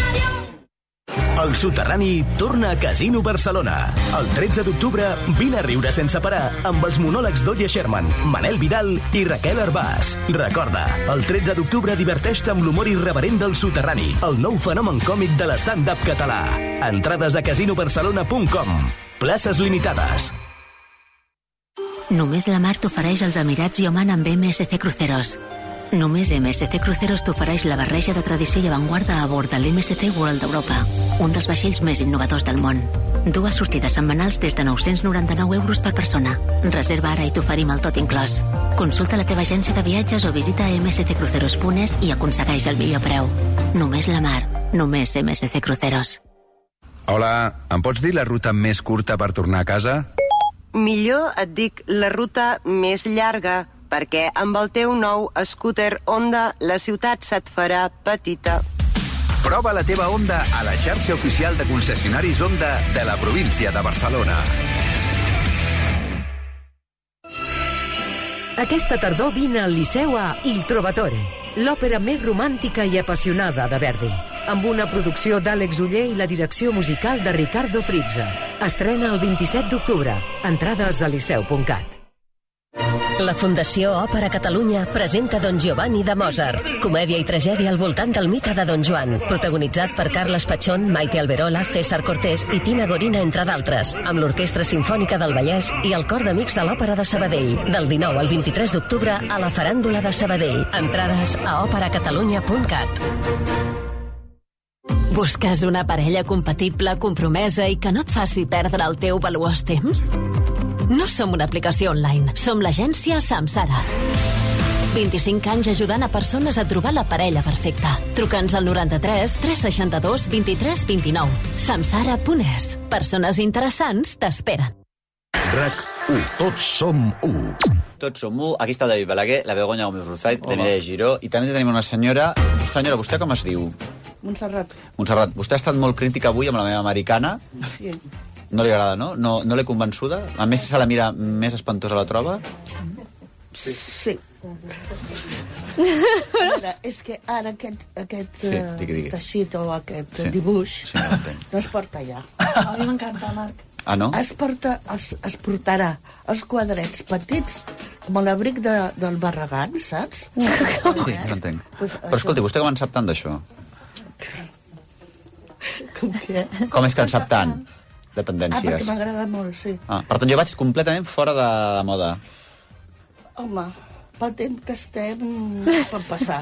El Soterrani torna a Casino Barcelona. El 13 d'octubre vine a riure sense parar amb els monòlegs d'Olla Sherman, Manel Vidal i Raquel Arbàs. Recorda, el 13 d'octubre diverteix-te amb l'humor irreverent del Soterrani, el nou fenomen còmic de l'stand-up català. Entrades a casinobarcelona.com. Places limitades. Només la mar t'ofereix els Emirats i Oman amb MSC Cruceros. Només MSC Cruceros t'ofereix la barreja de tradició i avantguarda a bord de l'MSC World d'Europa, un dels vaixells més innovadors del món. 2 sortides setmanals des de 999 euros per persona. Reserva ara i t'oferim el tot inclòs. Consulta la teva agència de viatges o visita msccruceros.es i aconsegueix el millor preu. Només la mar, només MSC Cruceros. Hola, em pots dir la ruta més curta per tornar a casa? Millor et dic la ruta més llarga, perquè amb el teu nou scooter Honda la ciutat se't farà petita. Prova la teva Honda a la xarxa oficial de concessionaris Honda de la província de Barcelona. Aquesta tardor vine al Liceu a Il Trovatore, l'òpera més romàntica i apassionada de Verdi, amb una producció d'Àlex Oller i la direcció musical de Ricardo Frizza. Estrena el 27 d'octubre. Entrades a liceu.cat. La Fundació Òpera Catalunya presenta Don Giovanni de Mozart, comèdia i tragèdia al voltant del mite de Don Joan, protagonitzat per Carles Pachón, Maite Alberola, César Cortés i Tina Gorina, entre d'altres, amb l'Orquestra Simfònica del Vallès i el Cor d'Amics de l'Òpera de Sabadell, del 19 al 23 d'octubre a la Faràndula de Sabadell. Entrades a operacatalunya.cat. Busques una parella compatible, compromesa i que no et faci perdre el teu valuós temps? No som una aplicació online, som l'agència Samsara. 25 anys ajudant a persones a trobar la parella perfecta. Truca'ns al 93 362 23 29. Samsara.es. Persones interessants t'esperen. RAC1. Tots som u. Tots som u. Aquí està el David Balaguer, la Begoña Gómez Ruzait, la Mireia Giró, i també tenim una senyora... Senyora, vostè com es diu? Montserrat. Montserrat, vostè ha estat molt crítica avui amb la meva americana. Sí. No li agrada, no? No l'he convençuda? A més, se la mira més espantosa la troba? Sí. Sí. Ara, és que ara aquest digui. teixit o aquest dibuix no es porta ja. A mi m'encanta, Marc. Ah, no? Es portarà els quadrets petits com l'abric del Barragán, saps? Sí, s'entenc. Però escolti, vostè com en sap tant d'això? Com què? Com és que en sap tant? De tendències. Perquè m'agrada molt, sí. Per tant, jo vaig completament fora de moda. Home, pel temps que estem, pot passar.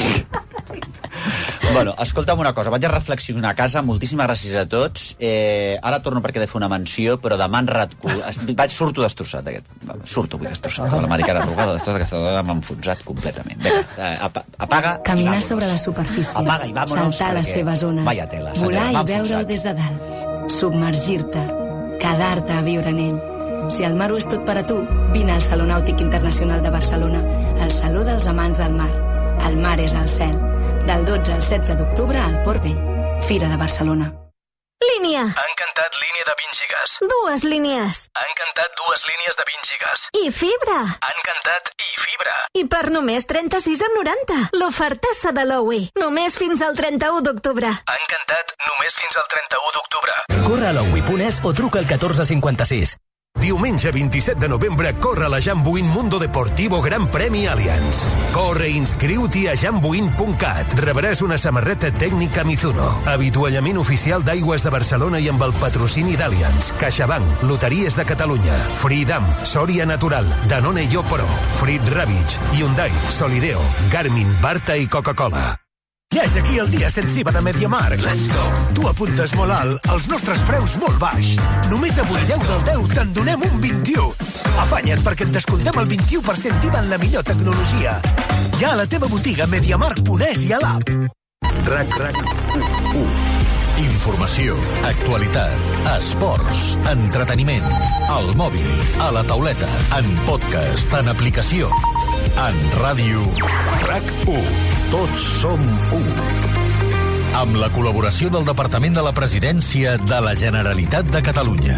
Bueno, escolta'm una cosa, vaig a reflexionar a casa, moltíssimes gràcies a tots. Ara torno perquè he de fer una menció, però demà en surto destrossat. Surto avui destrossat, amb l'americana arrugada, aquesta dona m'ha enfonsat completament. Vinga, apaga. Caminar sobre la superfície, apaga i vámonos, saltar les seves ones, volar i veure-ho des de dalt, submergir-te, quedar-te a viure en ell. Si el mar ho és tot per a tu, vine al Saló Nàutic Internacional de Barcelona, el Saló dels Amants del Mar. El mar és al cel. Del 12 al 16 d'octubre al Port Vell. Fira de Barcelona. Línia. Ha encantat línia de 20 gigas. 2 línies. Ha encantat 2 línies de 20 gigas. I fibra. Ha encantat i fibra. I per només 36,90. L'ofertassa de l'Owi. Només fins al 31 d'octubre. Ha encantat només fins al 31 d'octubre. Corre a l'Owi.es o truca al 1456. Diumenge 27 de novembre corre la Jambuin Mundo Deportivo Gran Premi Allianz. Corre i inscriu-t'hi a jambuin.cat. Rebràs una samarreta tècnica Mizuno, avituallament oficial d'Aigües de Barcelona i amb el patrocini d'Allianz, CaixaBank, Loteries de Catalunya, Freedom, Soria Natural, Danone Yopro, Frit Ravitch, Hyundai, Solideo, Garmin, Barta i Coca-Cola. Ja és aquí el dia sense IVA de MediaMarkt. Let's go! Tu apuntes molt alt, els nostres preus molt baix. Només avui 10 del 10 te'n donem un 21. Afanya't perquè et descontem el 21% d'IVA en la millor tecnologia. Ja a la teva botiga MediaMarkt.es i a l'app. RAC1. Informació, actualitat, esports, entreteniment, al mòbil, a la tauleta, en podcast, en aplicació, en ràdio. RAC1. Tots som u. Amb la col·laboració del Departament de la Presidència de la Generalitat de Catalunya.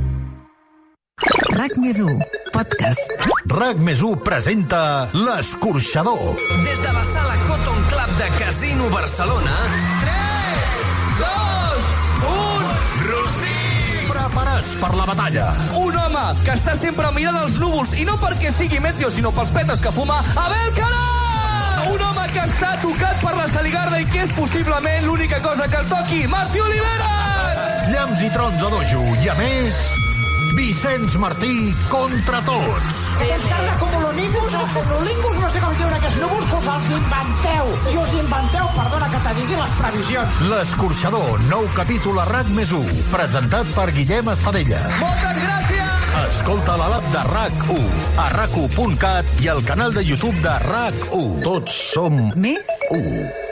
RAC+1, podcast. RAC+1 presenta L'Escorxador. Des de la sala Cotton Club de Casino Barcelona, 3, 2, 1, rostit! Preparats per la batalla. Un home que està sempre mirant els núvols, i no perquè sigui meteo, sinó pels petes que fuma, Abel Carà! Un home que està tocat per la saligarda i que és possiblement l'única cosa que el toqui, Martí Oliveres! Llamps i trons a dojo, i a més, Vicenç Martí contra tots. Aquests carda cumulonimbus o cumulingus, no sé com diuen aquests núvols, que us els inventeu. I us inventeu, perdona que te digui, les previsions. L'Escorxador, nou capítol a RAC+1, presentat per Guillem Estadella. Moltes gràcies! Escolta a l'app de RAC1, a RAC1.cat i al canal de YouTube de RAC1. Tots som més 1.